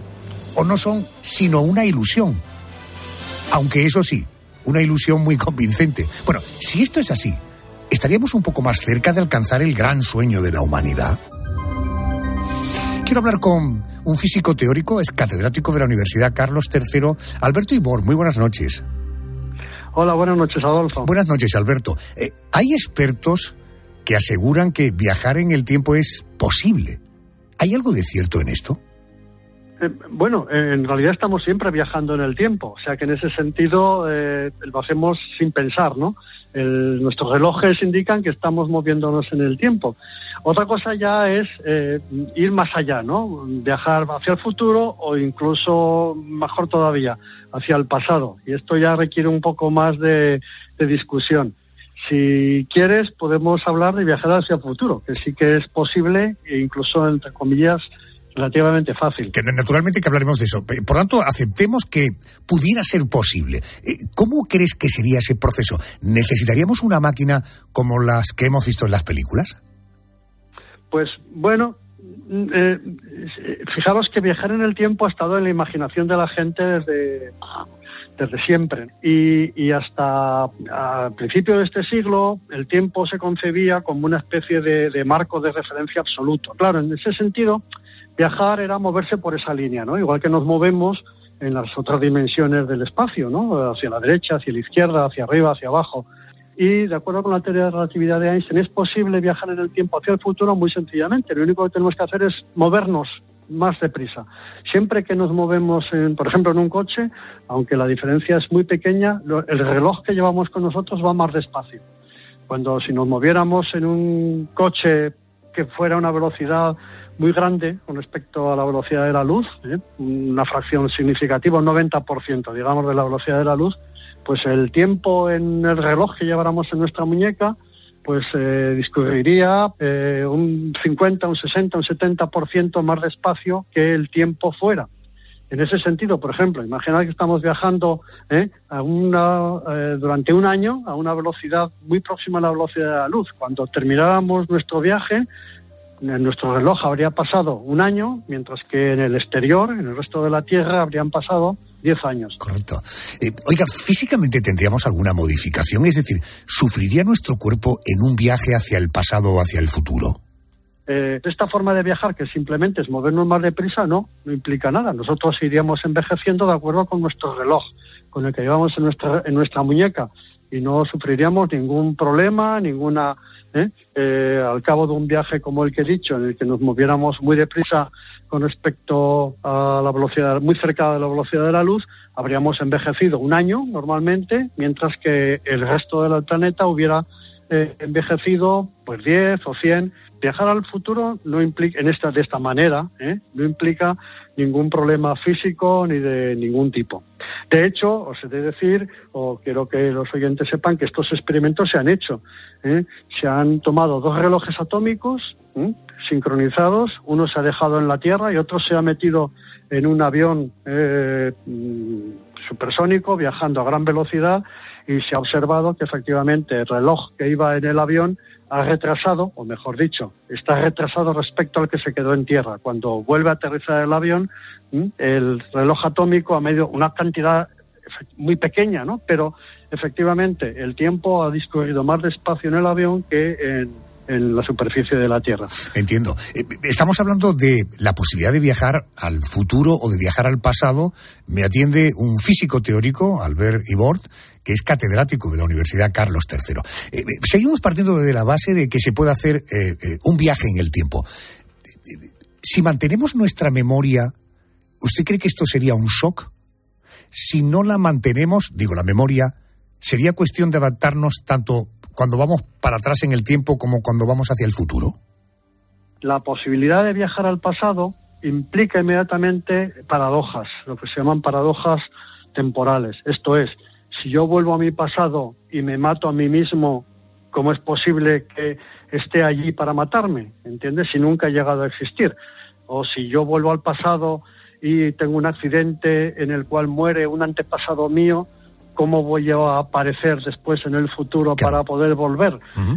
sino una ilusión. Aunque eso sí, una ilusión muy convincente. Bueno, si esto es así, ¿estaríamos un poco más cerca de alcanzar el gran sueño de la humanidad? Quiero hablar con un físico teórico, es catedrático de la Universidad Carlos III, Alberto Ibor. Muy buenas noches. Hola, buenas noches, Adolfo. Buenas noches, Alberto. Hay expertos que aseguran que viajar en el tiempo es posible. ¿Hay algo de cierto en esto? Bueno, en realidad estamos siempre viajando en el tiempo, o sea que en ese sentido lo hacemos sin pensar, ¿no? Nuestros relojes indican que estamos moviéndonos en el tiempo. Otra cosa ya es ir más allá, ¿no? Viajar hacia el futuro o incluso, mejor todavía, hacia el pasado. Y esto ya requiere un poco más de discusión. Si quieres, podemos hablar de viajar hacia el futuro, que sí que es posible e incluso, entre comillas, relativamente fácil. Que naturalmente que hablaremos de eso. Por tanto, aceptemos que pudiera ser posible. ¿Cómo crees que sería ese proceso? ¿Necesitaríamos una máquina como las que hemos visto en las películas? Pues bueno, fijaros que viajar en el tiempo ha estado en la imaginación de la gente desde siempre. Y hasta al principio de este siglo, el tiempo se concebía como una especie de marco de referencia absoluto. Claro, en ese sentido, viajar era moverse por esa línea, ¿no? Igual que nos movemos en las otras dimensiones del espacio, ¿no? Hacia la derecha, hacia la izquierda, hacia arriba, hacia abajo. Y de acuerdo con la teoría de relatividad de Einstein, es posible viajar en el tiempo hacia el futuro muy sencillamente. Lo único que tenemos que hacer es movernos más deprisa. Siempre que nos movemos, por ejemplo, en un coche, aunque la diferencia es muy pequeña, el reloj que llevamos con nosotros va más despacio. Si nos moviéramos en un coche que fuera a una velocidad muy grande con respecto a la velocidad de la luz, una fracción significativa, un 90%, digamos, de la velocidad de la luz, pues el tiempo en el reloj que lleváramos en nuestra muñeca pues discurriría un 50, un 60, un 70% más despacio que el tiempo fuera. En ese sentido, por ejemplo, imaginad que estamos viajando durante un año a una velocidad muy próxima a la velocidad de la luz. Cuando termináramos nuestro viaje, en nuestro reloj habría pasado un año, mientras que en el exterior, en el resto de la Tierra, habrían pasado 10 años. Correcto. Oiga, ¿físicamente tendríamos alguna modificación? Es decir, ¿sufriría nuestro cuerpo en un viaje hacia el pasado o hacia el futuro? Esta forma de viajar, que simplemente es movernos más deprisa, no implica nada. Nosotros iríamos envejeciendo de acuerdo con nuestro reloj, con el que llevamos en nuestra muñeca, y no sufriríamos ningún problema, al cabo de un viaje como el que he dicho, en el que nos moviéramos muy deprisa con respecto a la velocidad, muy cerca de la velocidad de la luz, habríamos envejecido un año normalmente, mientras que el resto del planeta hubiera envejecido pues 10 o 100. Viajar al futuro no implica, de esta manera, no implica ningún problema físico ni de ningún tipo. De hecho, os he de decir, o quiero que los oyentes sepan, que estos experimentos se han hecho. Se han tomado 2 relojes atómicos sincronizados, uno se ha dejado en la Tierra y otro se ha metido en un avión supersónico viajando a gran velocidad, y se ha observado que efectivamente el reloj que iba en el avión ha retrasado, o mejor dicho, está retrasado respecto al que se quedó en tierra. Cuando vuelve a aterrizar el avión, el reloj atómico ha medido una cantidad muy pequeña, ¿no? Pero efectivamente el tiempo ha discurrido más despacio en el avión que en la superficie de la Tierra. Entiendo. Estamos hablando de la posibilidad de viajar al futuro o de viajar al pasado. Me atiende un físico teórico, Albert Ibord, que es catedrático de la Universidad Carlos III. Seguimos partiendo de la base de que se puede hacer un viaje en el tiempo. Si mantenemos nuestra memoria, ¿usted cree que esto sería un shock? Si no la mantenemos, la memoria, ¿sería cuestión de adaptarnos tanto cuando vamos para atrás en el tiempo como cuando vamos hacia el futuro? La posibilidad de viajar al pasado implica inmediatamente paradojas, lo que se llaman paradojas temporales. Esto es, si yo vuelvo a mi pasado y me mato a mí mismo, ¿cómo es posible que esté allí para matarme? ¿Entiendes? Si nunca he llegado a existir. O si yo vuelvo al pasado y tengo un accidente en el cual muere un antepasado mío, ¿cómo voy yo a aparecer después en el futuro para poder volver?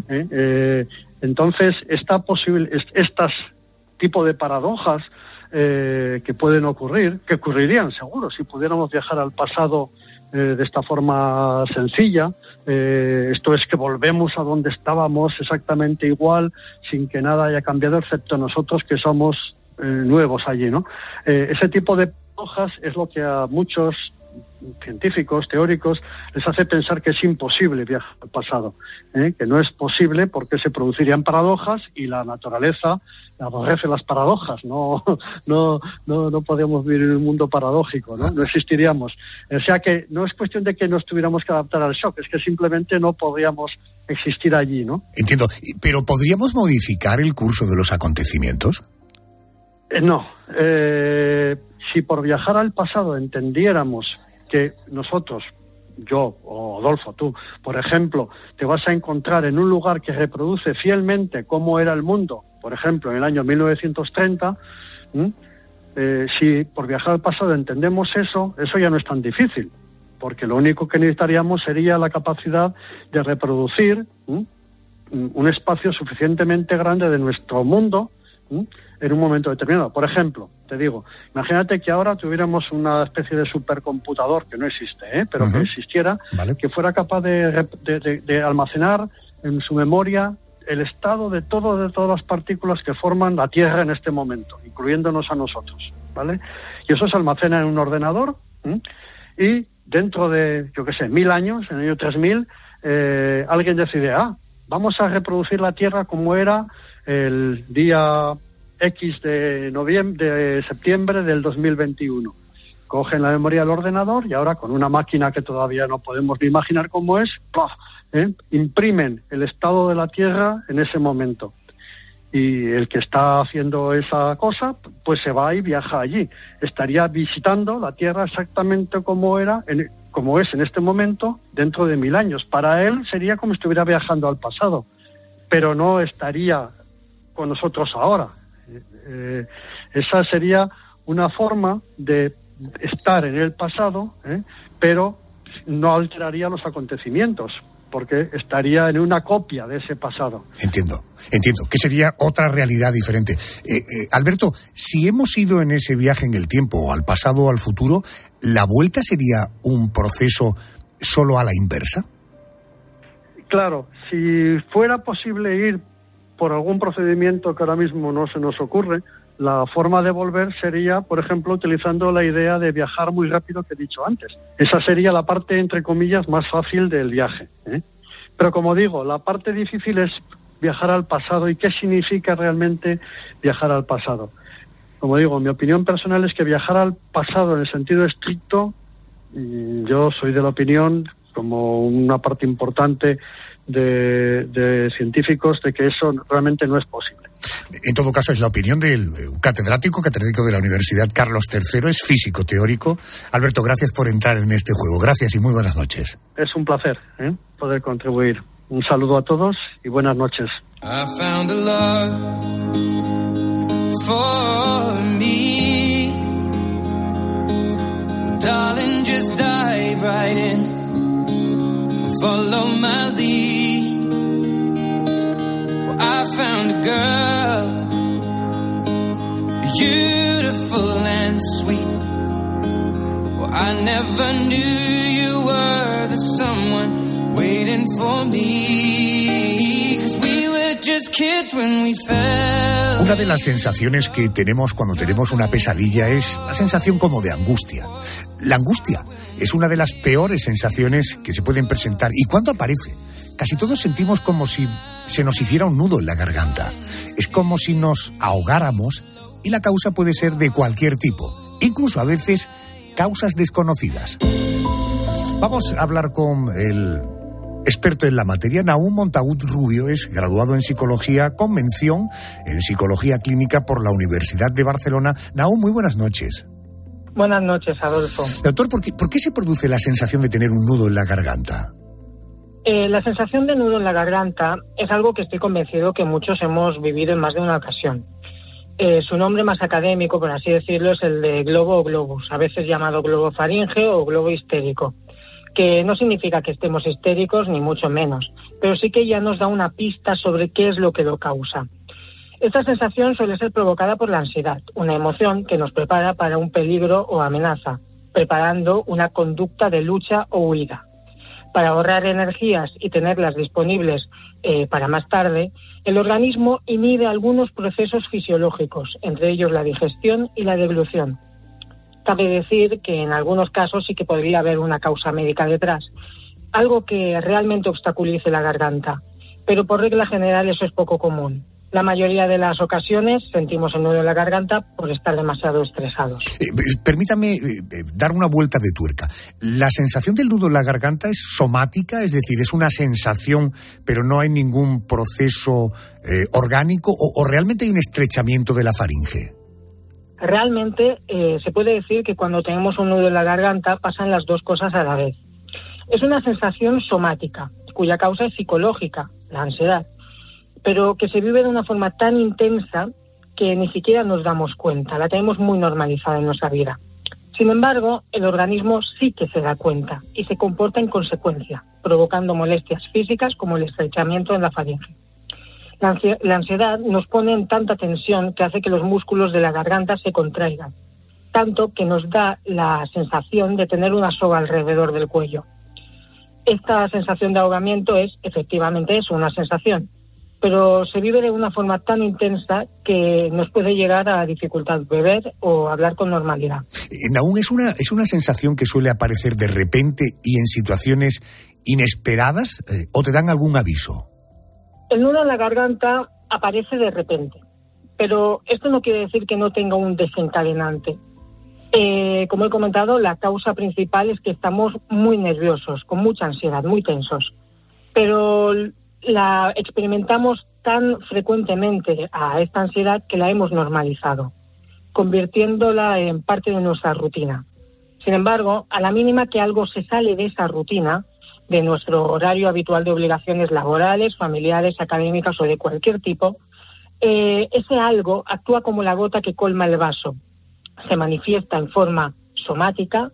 Entonces, estas tipo de paradojas que pueden ocurrir, que ocurrirían seguro si pudiéramos viajar al pasado de esta forma sencilla, esto es que volvemos a donde estábamos exactamente igual, sin que nada haya cambiado, excepto nosotros que somos nuevos allí, ¿no? Ese tipo de paradojas es lo que a muchos científicos, teóricos, les hace pensar que es imposible viajar al pasado, que no es posible porque se producirían paradojas y la naturaleza aborrece las paradojas, no podemos vivir en un mundo paradójico, no existiríamos. O sea que no es cuestión de que nos tuviéramos que adaptar al shock, es que simplemente no podríamos existir allí, ¿no? Entiendo, pero ¿podríamos modificar el curso de los acontecimientos? No. Si por viajar al pasado entendiéramos que nosotros, yo o Adolfo, tú, por ejemplo, te vas a encontrar en un lugar que reproduce fielmente cómo era el mundo, por ejemplo, en el año 1930, Si por viajar al pasado entendemos eso ya no es tan difícil, porque lo único que necesitaríamos sería la capacidad de reproducir un espacio suficientemente grande de nuestro mundo en un momento determinado. Por ejemplo, te digo, imagínate que ahora tuviéramos una especie de supercomputador, que no existe, pero que existiera, que fuera capaz de almacenar en su memoria el estado de todas las partículas que forman la Tierra en este momento, incluyéndonos a nosotros, ¿vale? Y eso se almacena en un ordenador, y dentro de, 1000 años, en el año 3000, alguien decide, vamos a reproducir la Tierra como era el día X de septiembre del 2021. Cogen la memoria del ordenador y ahora con una máquina que todavía no podemos ni imaginar cómo es, imprimen el estado de la Tierra en ese momento. Y el que está haciendo esa cosa, pues se va y viaja allí. Estaría visitando la Tierra exactamente como es en este momento, dentro de 1000 años. Para él sería como si estuviera viajando al pasado, pero no estaría con nosotros ahora. Esa sería una forma de estar en el pasado, pero no alteraría los acontecimientos, porque estaría en una copia de ese pasado. Entiendo, que sería otra realidad diferente. Alberto, si hemos ido en ese viaje en el tiempo, al pasado o al futuro, ¿la vuelta sería un proceso solo a la inversa? Claro, si fuera posible ir por algún procedimiento que ahora mismo no se nos ocurre, la forma de volver sería, por ejemplo, utilizando la idea de viajar muy rápido que he dicho antes. Esa sería la parte, entre comillas, más fácil del viaje, Pero como digo, la parte difícil es viajar al pasado. ¿Y qué significa realmente viajar al pasado? Como digo, mi opinión personal es que viajar al pasado en el sentido estricto, yo soy de la opinión, como una parte importante de científicos, de que eso realmente no es posible. En todo caso, es la opinión del catedrático de la Universidad Carlos III, es físico teórico. Alberto, gracias por entrar en este juego. Gracias y muy buenas noches. Es un placer poder contribuir. Un saludo a todos y buenas noches. I found a love for me. Darling, just dive right in. Follow my lead. Well, I found a girl, beautiful and sweet. Well, I never knew you were the someone waiting for me. 'Cause we were just kids when we fell. Una de las sensaciones que tenemos cuando tenemos una pesadilla es la sensación como de angustia. La angustia es una de las peores sensaciones que se pueden presentar. ¿Y cuando aparece? Casi todos sentimos como si se nos hiciera un nudo en la garganta. Es como si nos ahogáramos, y la causa puede ser de cualquier tipo, incluso a veces causas desconocidas. Vamos a hablar con el experto en la materia. Nahum Montagut Rubio es graduado en psicología con mención en psicología clínica por la Universidad de Barcelona. Nahum, muy buenas noches. Buenas noches, Adolfo. Doctor, ¿por qué se produce la sensación de tener un nudo en la garganta? La sensación de nudo en la garganta es algo que estoy convencido que muchos hemos vivido en más de una ocasión. Su nombre más académico, por así decirlo, es el de globo o globus, a veces llamado globo faríngeo o globo histérico, que no significa que estemos histéricos ni mucho menos, pero sí que ya nos da una pista sobre qué es lo que lo causa. Esta sensación suele ser provocada por la ansiedad, una emoción que nos prepara para un peligro o amenaza, preparando una conducta de lucha o huida. Para ahorrar energías y tenerlas disponibles para más tarde, el organismo inhibe algunos procesos fisiológicos, entre ellos la digestión y la deglución. Cabe decir que en algunos casos sí que podría haber una causa médica detrás, algo que realmente obstaculice la garganta, pero por regla general eso es poco común. La mayoría de las ocasiones sentimos el nudo en la garganta por estar demasiado estresados. Permítame dar una vuelta de tuerca. ¿La sensación del nudo en la garganta es somática? Es decir, ¿es una sensación pero no hay ningún proceso orgánico? ¿O realmente hay un estrechamiento de la faringe? Realmente se puede decir que cuando tenemos un nudo en la garganta pasan las dos cosas a la vez. Es una sensación somática, cuya causa es psicológica, la ansiedad, pero que se vive de una forma tan intensa que ni siquiera nos damos cuenta, la tenemos muy normalizada en nuestra vida. Sin embargo, el organismo sí que se da cuenta y se comporta en consecuencia, provocando molestias físicas como el estrechamiento en la faringe. La ansiedad nos pone en tanta tensión que hace que los músculos de la garganta se contraigan, tanto que nos da la sensación de tener una soga alrededor del cuello. Esta sensación de ahogamiento es efectivamente eso, una sensación, pero se vive de una forma tan intensa que nos puede llegar a dificultar beber o hablar con normalidad. Nahum, ¿es una sensación que suele aparecer de repente y en situaciones inesperadas o te dan algún aviso? El nudo en la garganta aparece de repente, pero esto no quiere decir que no tenga un desencadenante. Como he comentado, la causa principal es que estamos muy nerviosos, con mucha ansiedad, muy tensos, pero la experimentamos tan frecuentemente a esta ansiedad que la hemos normalizado, convirtiéndola en parte de nuestra rutina. Sin embargo, a la mínima que algo se sale de esa rutina, de nuestro horario habitual de obligaciones laborales, familiares, académicas o de cualquier tipo, ese algo actúa como la gota que colma el vaso. Se manifiesta en forma somática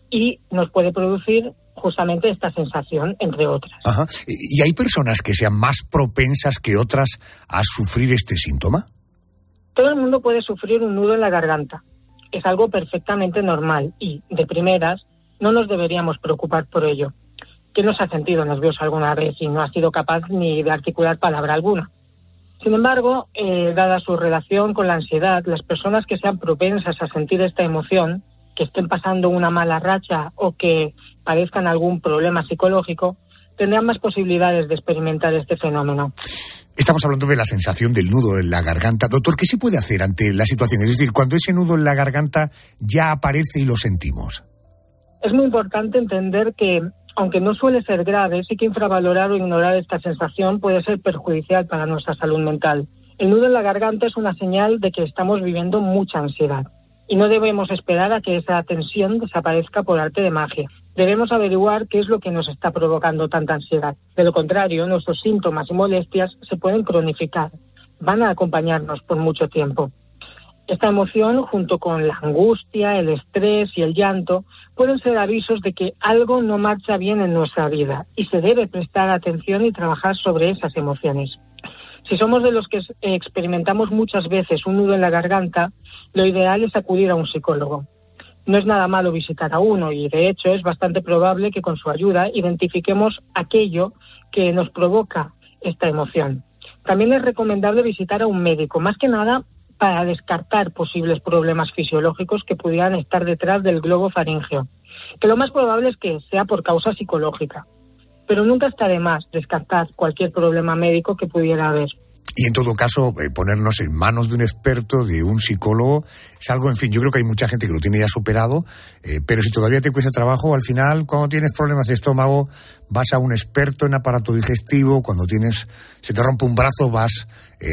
y nos puede producir justamente esta sensación, entre otras. Ajá. ¿Y hay personas que sean más propensas que otras a sufrir este síntoma? Todo el mundo puede sufrir un nudo en la garganta. Es algo perfectamente normal y, de primeras, no nos deberíamos preocupar por ello. ¿Quién nos ha sentido nervioso alguna vez y no ha sido capaz ni de articular palabra alguna? Sin embargo, dada su relación con la ansiedad, las personas que sean propensas a sentir esta emoción, que estén pasando una mala racha o que padezcan algún problema psicológico, tendrán más posibilidades de experimentar este fenómeno. Estamos hablando de la sensación del nudo en la garganta. Doctor, ¿qué se puede hacer ante la situación? Es decir, cuando ese nudo en la garganta ya aparece y lo sentimos. Es muy importante entender que, aunque no suele ser grave, sí que infravalorar o ignorar esta sensación puede ser perjudicial para nuestra salud mental. El nudo en la garganta es una señal de que estamos viviendo mucha ansiedad y no debemos esperar a que esa tensión desaparezca por arte de magia. Debemos averiguar qué es lo que nos está provocando tanta ansiedad. De lo contrario, nuestros síntomas y molestias se pueden cronificar, van a acompañarnos por mucho tiempo. Esta emoción, junto con la angustia, el estrés y el llanto, pueden ser avisos de que algo no marcha bien en nuestra vida y se debe prestar atención y trabajar sobre esas emociones. Si somos de los que experimentamos muchas veces un nudo en la garganta, lo ideal es acudir a un psicólogo. No es nada malo visitar a uno y, de hecho, es bastante probable que con su ayuda identifiquemos aquello que nos provoca esta emoción. También es recomendable visitar a un médico, más que nada para descartar posibles problemas fisiológicos que pudieran estar detrás del globo faríngeo, que lo más probable es que sea por causa psicológica. Pero nunca está de más descartar cualquier problema médico que pudiera haber. Y en todo caso, ponernos en manos de un experto, de un psicólogo, es algo, en fin, yo creo que hay mucha gente que lo tiene ya superado, pero si todavía te cuesta trabajo, al final, cuando tienes problemas de estómago, vas a un experto en aparato digestivo, cuando se te rompe un brazo, vas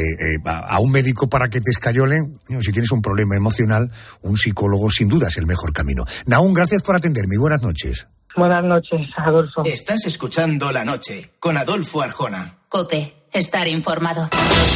a un médico para que te escayolen. Si tienes un problema emocional, un psicólogo sin duda es el mejor camino. Nahum, gracias por atenderme y buenas noches. Buenas noches, Adolfo. Estás escuchando La Noche con Adolfo Arjona. COPE, estar informado.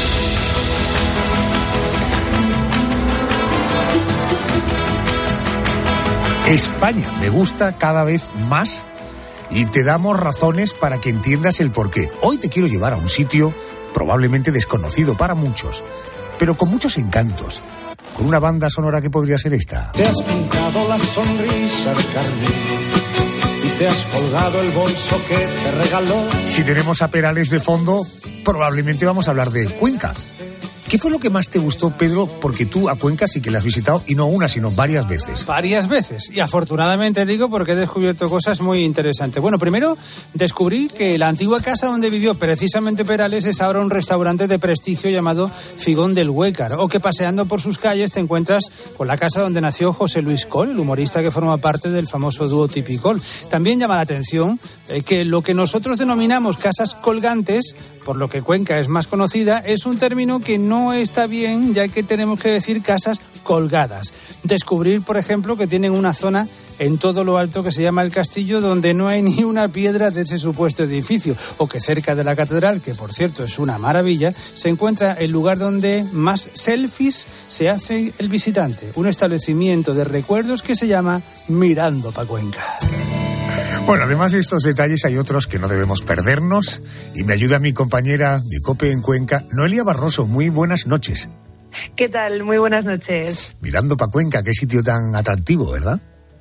España me gusta cada vez más y te damos razones para que entiendas el porqué. Hoy te quiero llevar a un sitio probablemente desconocido para muchos, pero con muchos encantos. Con una banda sonora que podría ser esta. Te has pintado la sonrisa de carmín y te has colgado el bolso que te regaló. Si tenemos a Perales de fondo, probablemente vamos a hablar de Cuenca. ¿Qué fue lo que más te gustó, Pedro? Porque tú a Cuenca sí que la has visitado, y no una, sino varias veces. Varias veces, y afortunadamente digo porque he descubierto cosas muy interesantes. Bueno, primero descubrí que la antigua casa donde vivió precisamente Perales es ahora un restaurante de prestigio llamado Figón del Huécar, o que paseando por sus calles te encuentras con la casa donde nació José Luis Col, el humorista que forma parte del famoso dúo Tipicol. También llama la atención que lo que nosotros denominamos casas colgantes, por lo que Cuenca es más conocida, es un término que no está bien, ya que tenemos que decir casas colgadas. Descubrir, por ejemplo, que tienen una zona en todo lo alto que se llama el Castillo, donde no hay ni una piedra de ese supuesto edificio, o que cerca de la catedral, que por cierto es una maravilla, se encuentra el lugar donde más selfies se hace el visitante, un establecimiento de recuerdos que se llama Mirando pa' Cuenca. Bueno, además de estos detalles hay otros que no debemos perdernos y me ayuda mi compañera de COPE en Cuenca, Noelia Barroso. Muy buenas noches. ¿Qué tal? Muy buenas noches. Mirando pa' Cuenca, qué sitio tan atractivo, ¿verdad?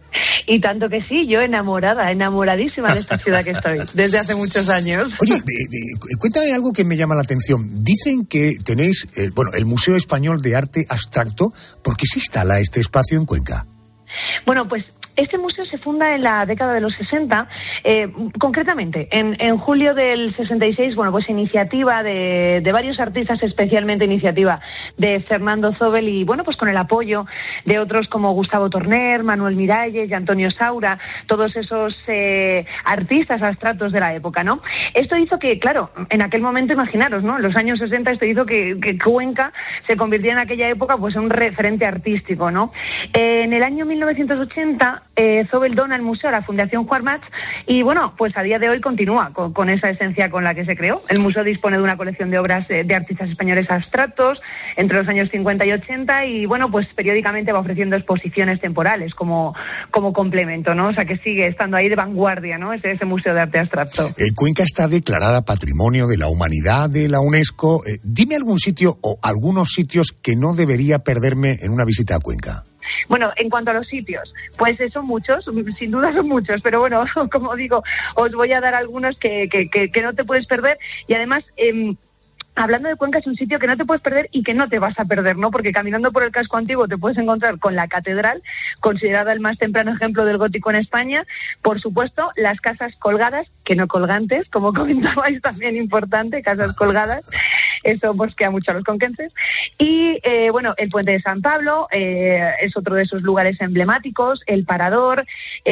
Y tanto que sí, yo enamoradísima de esta ciudad que estoy, desde hace muchos años. Oye, cuéntame algo que me llama la atención. Dicen que tenéis, el Museo Español de Arte Abstracto. ¿Por qué se instala este espacio en Cuenca? Bueno, pues este museo se funda en la década de los 60, concretamente en julio del 66, pues iniciativa de varios artistas, especialmente iniciativa de Fernando Zobel y pues con el apoyo de otros como Gustavo Torner, Manuel Miralles y Antonio Saura, todos esos artistas abstractos de la época, ¿no? Esto hizo que, claro, en aquel momento, imaginaros, ¿no? En los años 60 esto hizo que Cuenca se convirtiera en aquella época en un referente artístico, ¿no? En el año 1980 Zobel dona el museo a la Fundación Juan March y pues a día de hoy continúa con esa esencia con la que se creó. El museo dispone de una colección de obras de artistas españoles abstractos entre los años 50 y 80 y pues periódicamente va ofreciendo exposiciones temporales como complemento, ¿no? O sea que sigue estando ahí de vanguardia, ¿no? Ese museo de arte abstracto. Cuenca está declarada Patrimonio de la Humanidad de la UNESCO. Dime algún sitio o algunos sitios que no debería perderme en una visita a Cuenca. Bueno, en cuanto a los sitios, pues son muchos, sin duda son muchos, pero como digo, os voy a dar algunos que no te puedes perder y además... Hablando de Cuenca, es un sitio que no te puedes perder y que no te vas a perder, ¿no? Porque caminando por el casco antiguo te puedes encontrar con la catedral, considerada el más temprano ejemplo del gótico en España. Por supuesto, las casas colgadas, que no colgantes, como comentabais, también importante, casas colgadas. Eso mosquea mucho a los conquenses. Y, el Puente de San Pablo es otro de esos lugares emblemáticos. El Parador,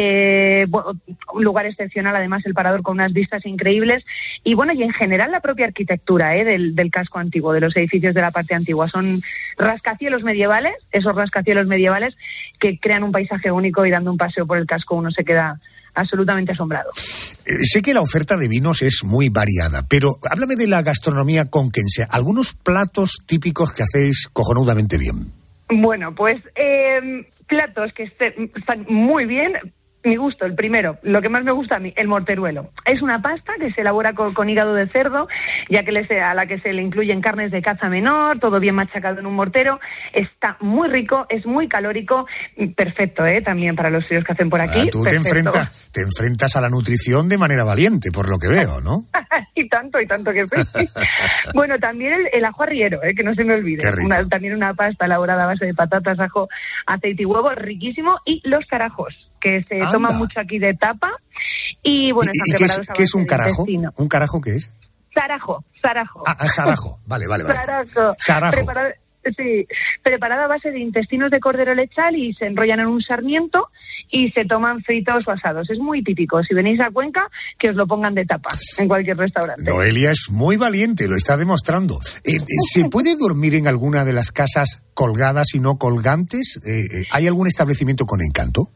un lugar excepcional, además, el Parador con unas vistas increíbles. Y, y en general la propia arquitectura del casco antiguo, de los edificios de la parte antigua. Son rascacielos medievales, esos rascacielos medievales que crean un paisaje único y dando un paseo por el casco uno se queda absolutamente asombrado. Sé que la oferta de vinos es muy variada, pero háblame de la gastronomía conquense. Algunos platos típicos que hacéis cojonudamente bien. Bueno, pues platos que están muy bien. Mi gusto, el primero, lo que más me gusta a mí, el morteruelo. Es una pasta que se elabora con hígado de cerdo, ya que a la que se le incluyen carnes de caza menor, todo bien machacado en un mortero. Está muy rico, es muy calórico, perfecto, también para los fríos que hacen por aquí. Tú te enfrentas a la nutrición de manera valiente, por lo que veo, ¿no? y tanto que sí. Bueno, también el ajo arriero, que no se me olvide. También una pasta elaborada a base de patatas, ajo, aceite y huevo, riquísimo. Y los carajos, que se toman mucho aquí de tapa. Y están preparados ¿qué es un carajo? ¿Un carajo qué es? Sarajo. Sarajo, vale. Sarajo. Preparado a base de intestinos de cordero lechal y se enrollan en un sarmiento y se toman fritos o asados. Es muy típico. Si venís a Cuenca, que os lo pongan de tapa en cualquier restaurante. Noelia es muy valiente, lo está demostrando. ¿Se puede dormir en alguna de las casas colgadas y no colgantes? ¿Hay algún establecimiento con encanto?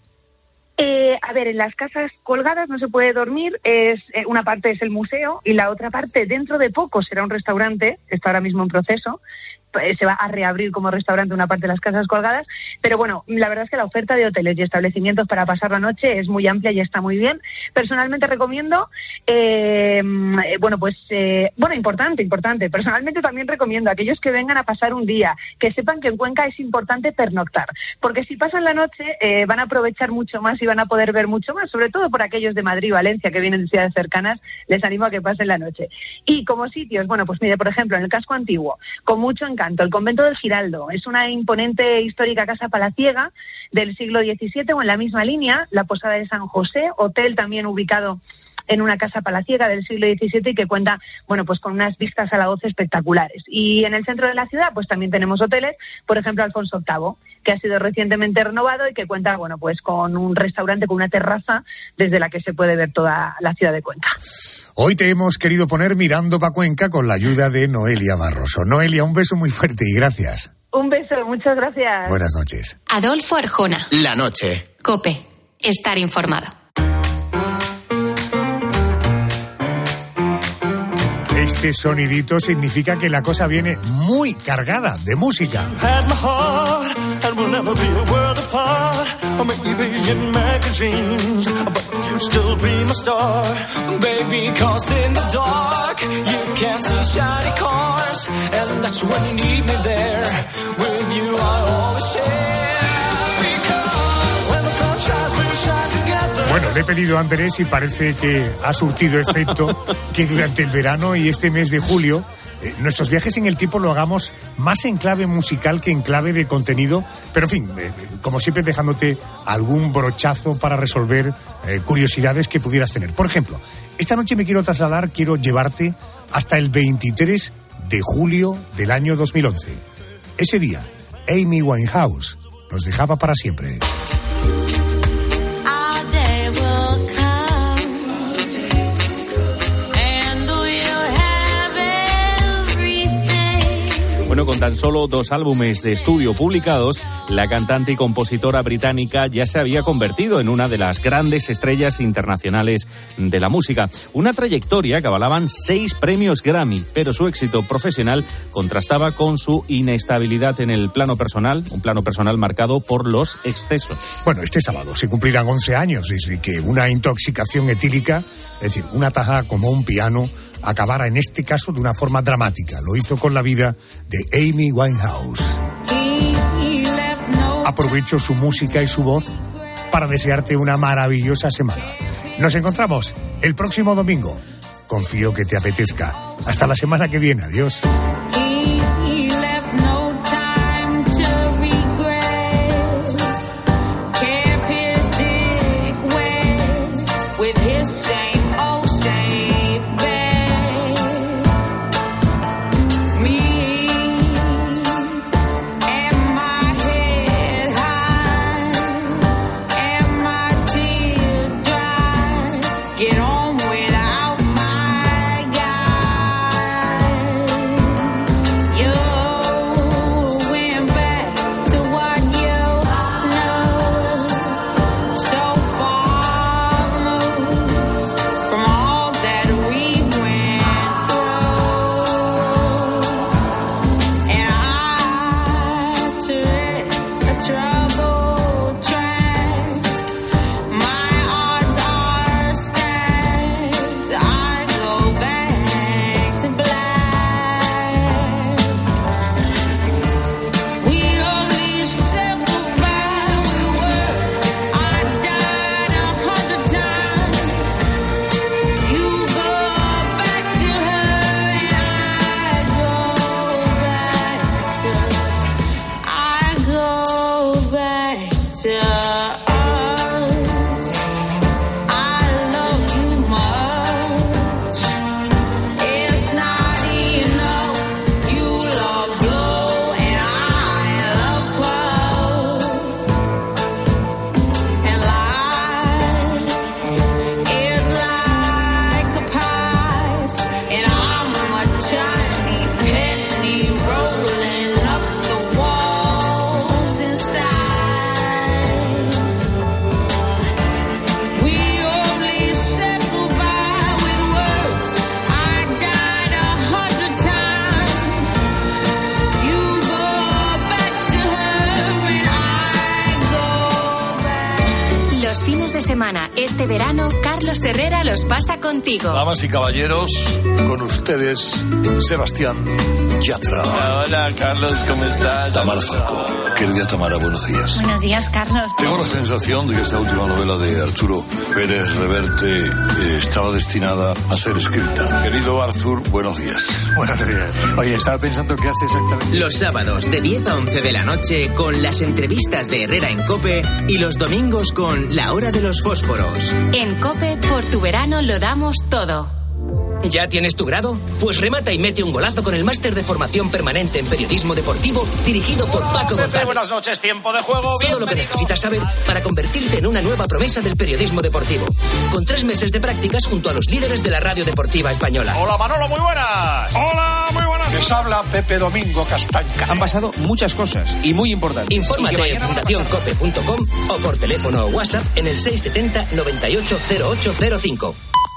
En las casas colgadas no se puede dormir, una parte es el museo y la otra parte, dentro de poco, será un restaurante, está ahora mismo en proceso, se va a reabrir como restaurante una parte de las casas colgadas, pero la verdad es que la oferta de hoteles y establecimientos para pasar la noche es muy amplia y está muy bien. Personalmente recomiendo, importante, personalmente también recomiendo a aquellos que vengan a pasar un día, que sepan que en Cuenca es importante pernoctar, porque si pasan la noche van a aprovechar mucho más y van a poder ver mucho más, sobre todo por aquellos de Madrid y Valencia que vienen de ciudades cercanas, les animo a que pasen la noche. Y como sitios, por ejemplo, en el casco antiguo, con mucho encanto, el convento del Giraldo es una imponente histórica casa palaciega del siglo XVII, o en la misma línea, la Posada de San José, hotel también ubicado en una casa palaciega del siglo XVII y que cuenta, con unas vistas a la hoz espectaculares. Y en el centro de la ciudad, también tenemos hoteles, por ejemplo, Alfonso VIII, que ha sido recientemente renovado y que cuenta, con un restaurante, con una terraza desde la que se puede ver toda la ciudad de Cuenca. Hoy te hemos querido poner Mirando pa' Cuenca con la ayuda de Noelia Barroso. Noelia, un beso muy fuerte y gracias. Un beso, muchas gracias. Buenas noches. Adolfo Arjona. La noche. COPE. estar informado. Este sonidito significa que la cosa viene muy cargada de música. Bueno, le he pedido a Andrés y parece que ha surtido efecto que durante el verano y este mes de julio nuestros viajes en el tiempo lo hagamos más en clave musical que en clave de contenido, pero en fin, como siempre dejándote algún brochazo para resolver curiosidades que pudieras tener. Por ejemplo, esta noche me quiero llevarte hasta el 23 de julio del año 2011. Ese día, Amy Winehouse nos dejaba para siempre. Bueno, con tan solo 2 álbumes de estudio publicados, la cantante y compositora británica ya se había convertido en una de las grandes estrellas internacionales de la música. Una trayectoria que avalaban 6 premios Grammy, pero su éxito profesional contrastaba con su inestabilidad en el plano personal, un plano personal marcado por los excesos. Bueno, este sábado se cumplirán 11 años desde que una intoxicación etílica, es decir, una taja como un piano, acabara en este caso de una forma dramática. Lo hizo con la vida de Amy Winehouse. Aprovecho su música y su voz para desearte una maravillosa semana. Nos encontramos el próximo domingo. Confío que te apetezca. Hasta la semana que viene. Adiós. Los fines de semana, este verano, Carlos Herrera los pasa contigo. Damas y caballeros, con ustedes, Sebastián Yatra. Hola, Carlos, ¿cómo estás? Tamara Falcó. Querida Tamara, buenos días. Buenos días, Carlos. Tengo la sensación de que esta última novela de Arturo Pérez Reverte estaba destinada a ser escrita. Querido Arthur, buenos días. Buenos días. Oye, estaba pensando qué hace exactamente. Los sábados de 10 a 11 de la noche con las entrevistas de Herrera en COPE y los domingos con La Hora de los Fósforos. En COPE, por tu verano lo damos todo. ¿Ya tienes tu grado? Pues remata y mete un golazo con el máster de formación permanente en periodismo deportivo dirigido por Paco González. Buenas noches, tiempo de juego. Todo lo que necesitas saber para convertirte en una nueva promesa del periodismo deportivo. Con 3 meses de prácticas junto a los líderes de la radio deportiva española. Hola, Manolo, muy buenas. Hola, muy buenas. Les habla Pepe Domingo Castaña. Han pasado muchas cosas y muy importantes. Infórmate en fundacioncope.com o por teléfono o WhatsApp en el 670 98 0805.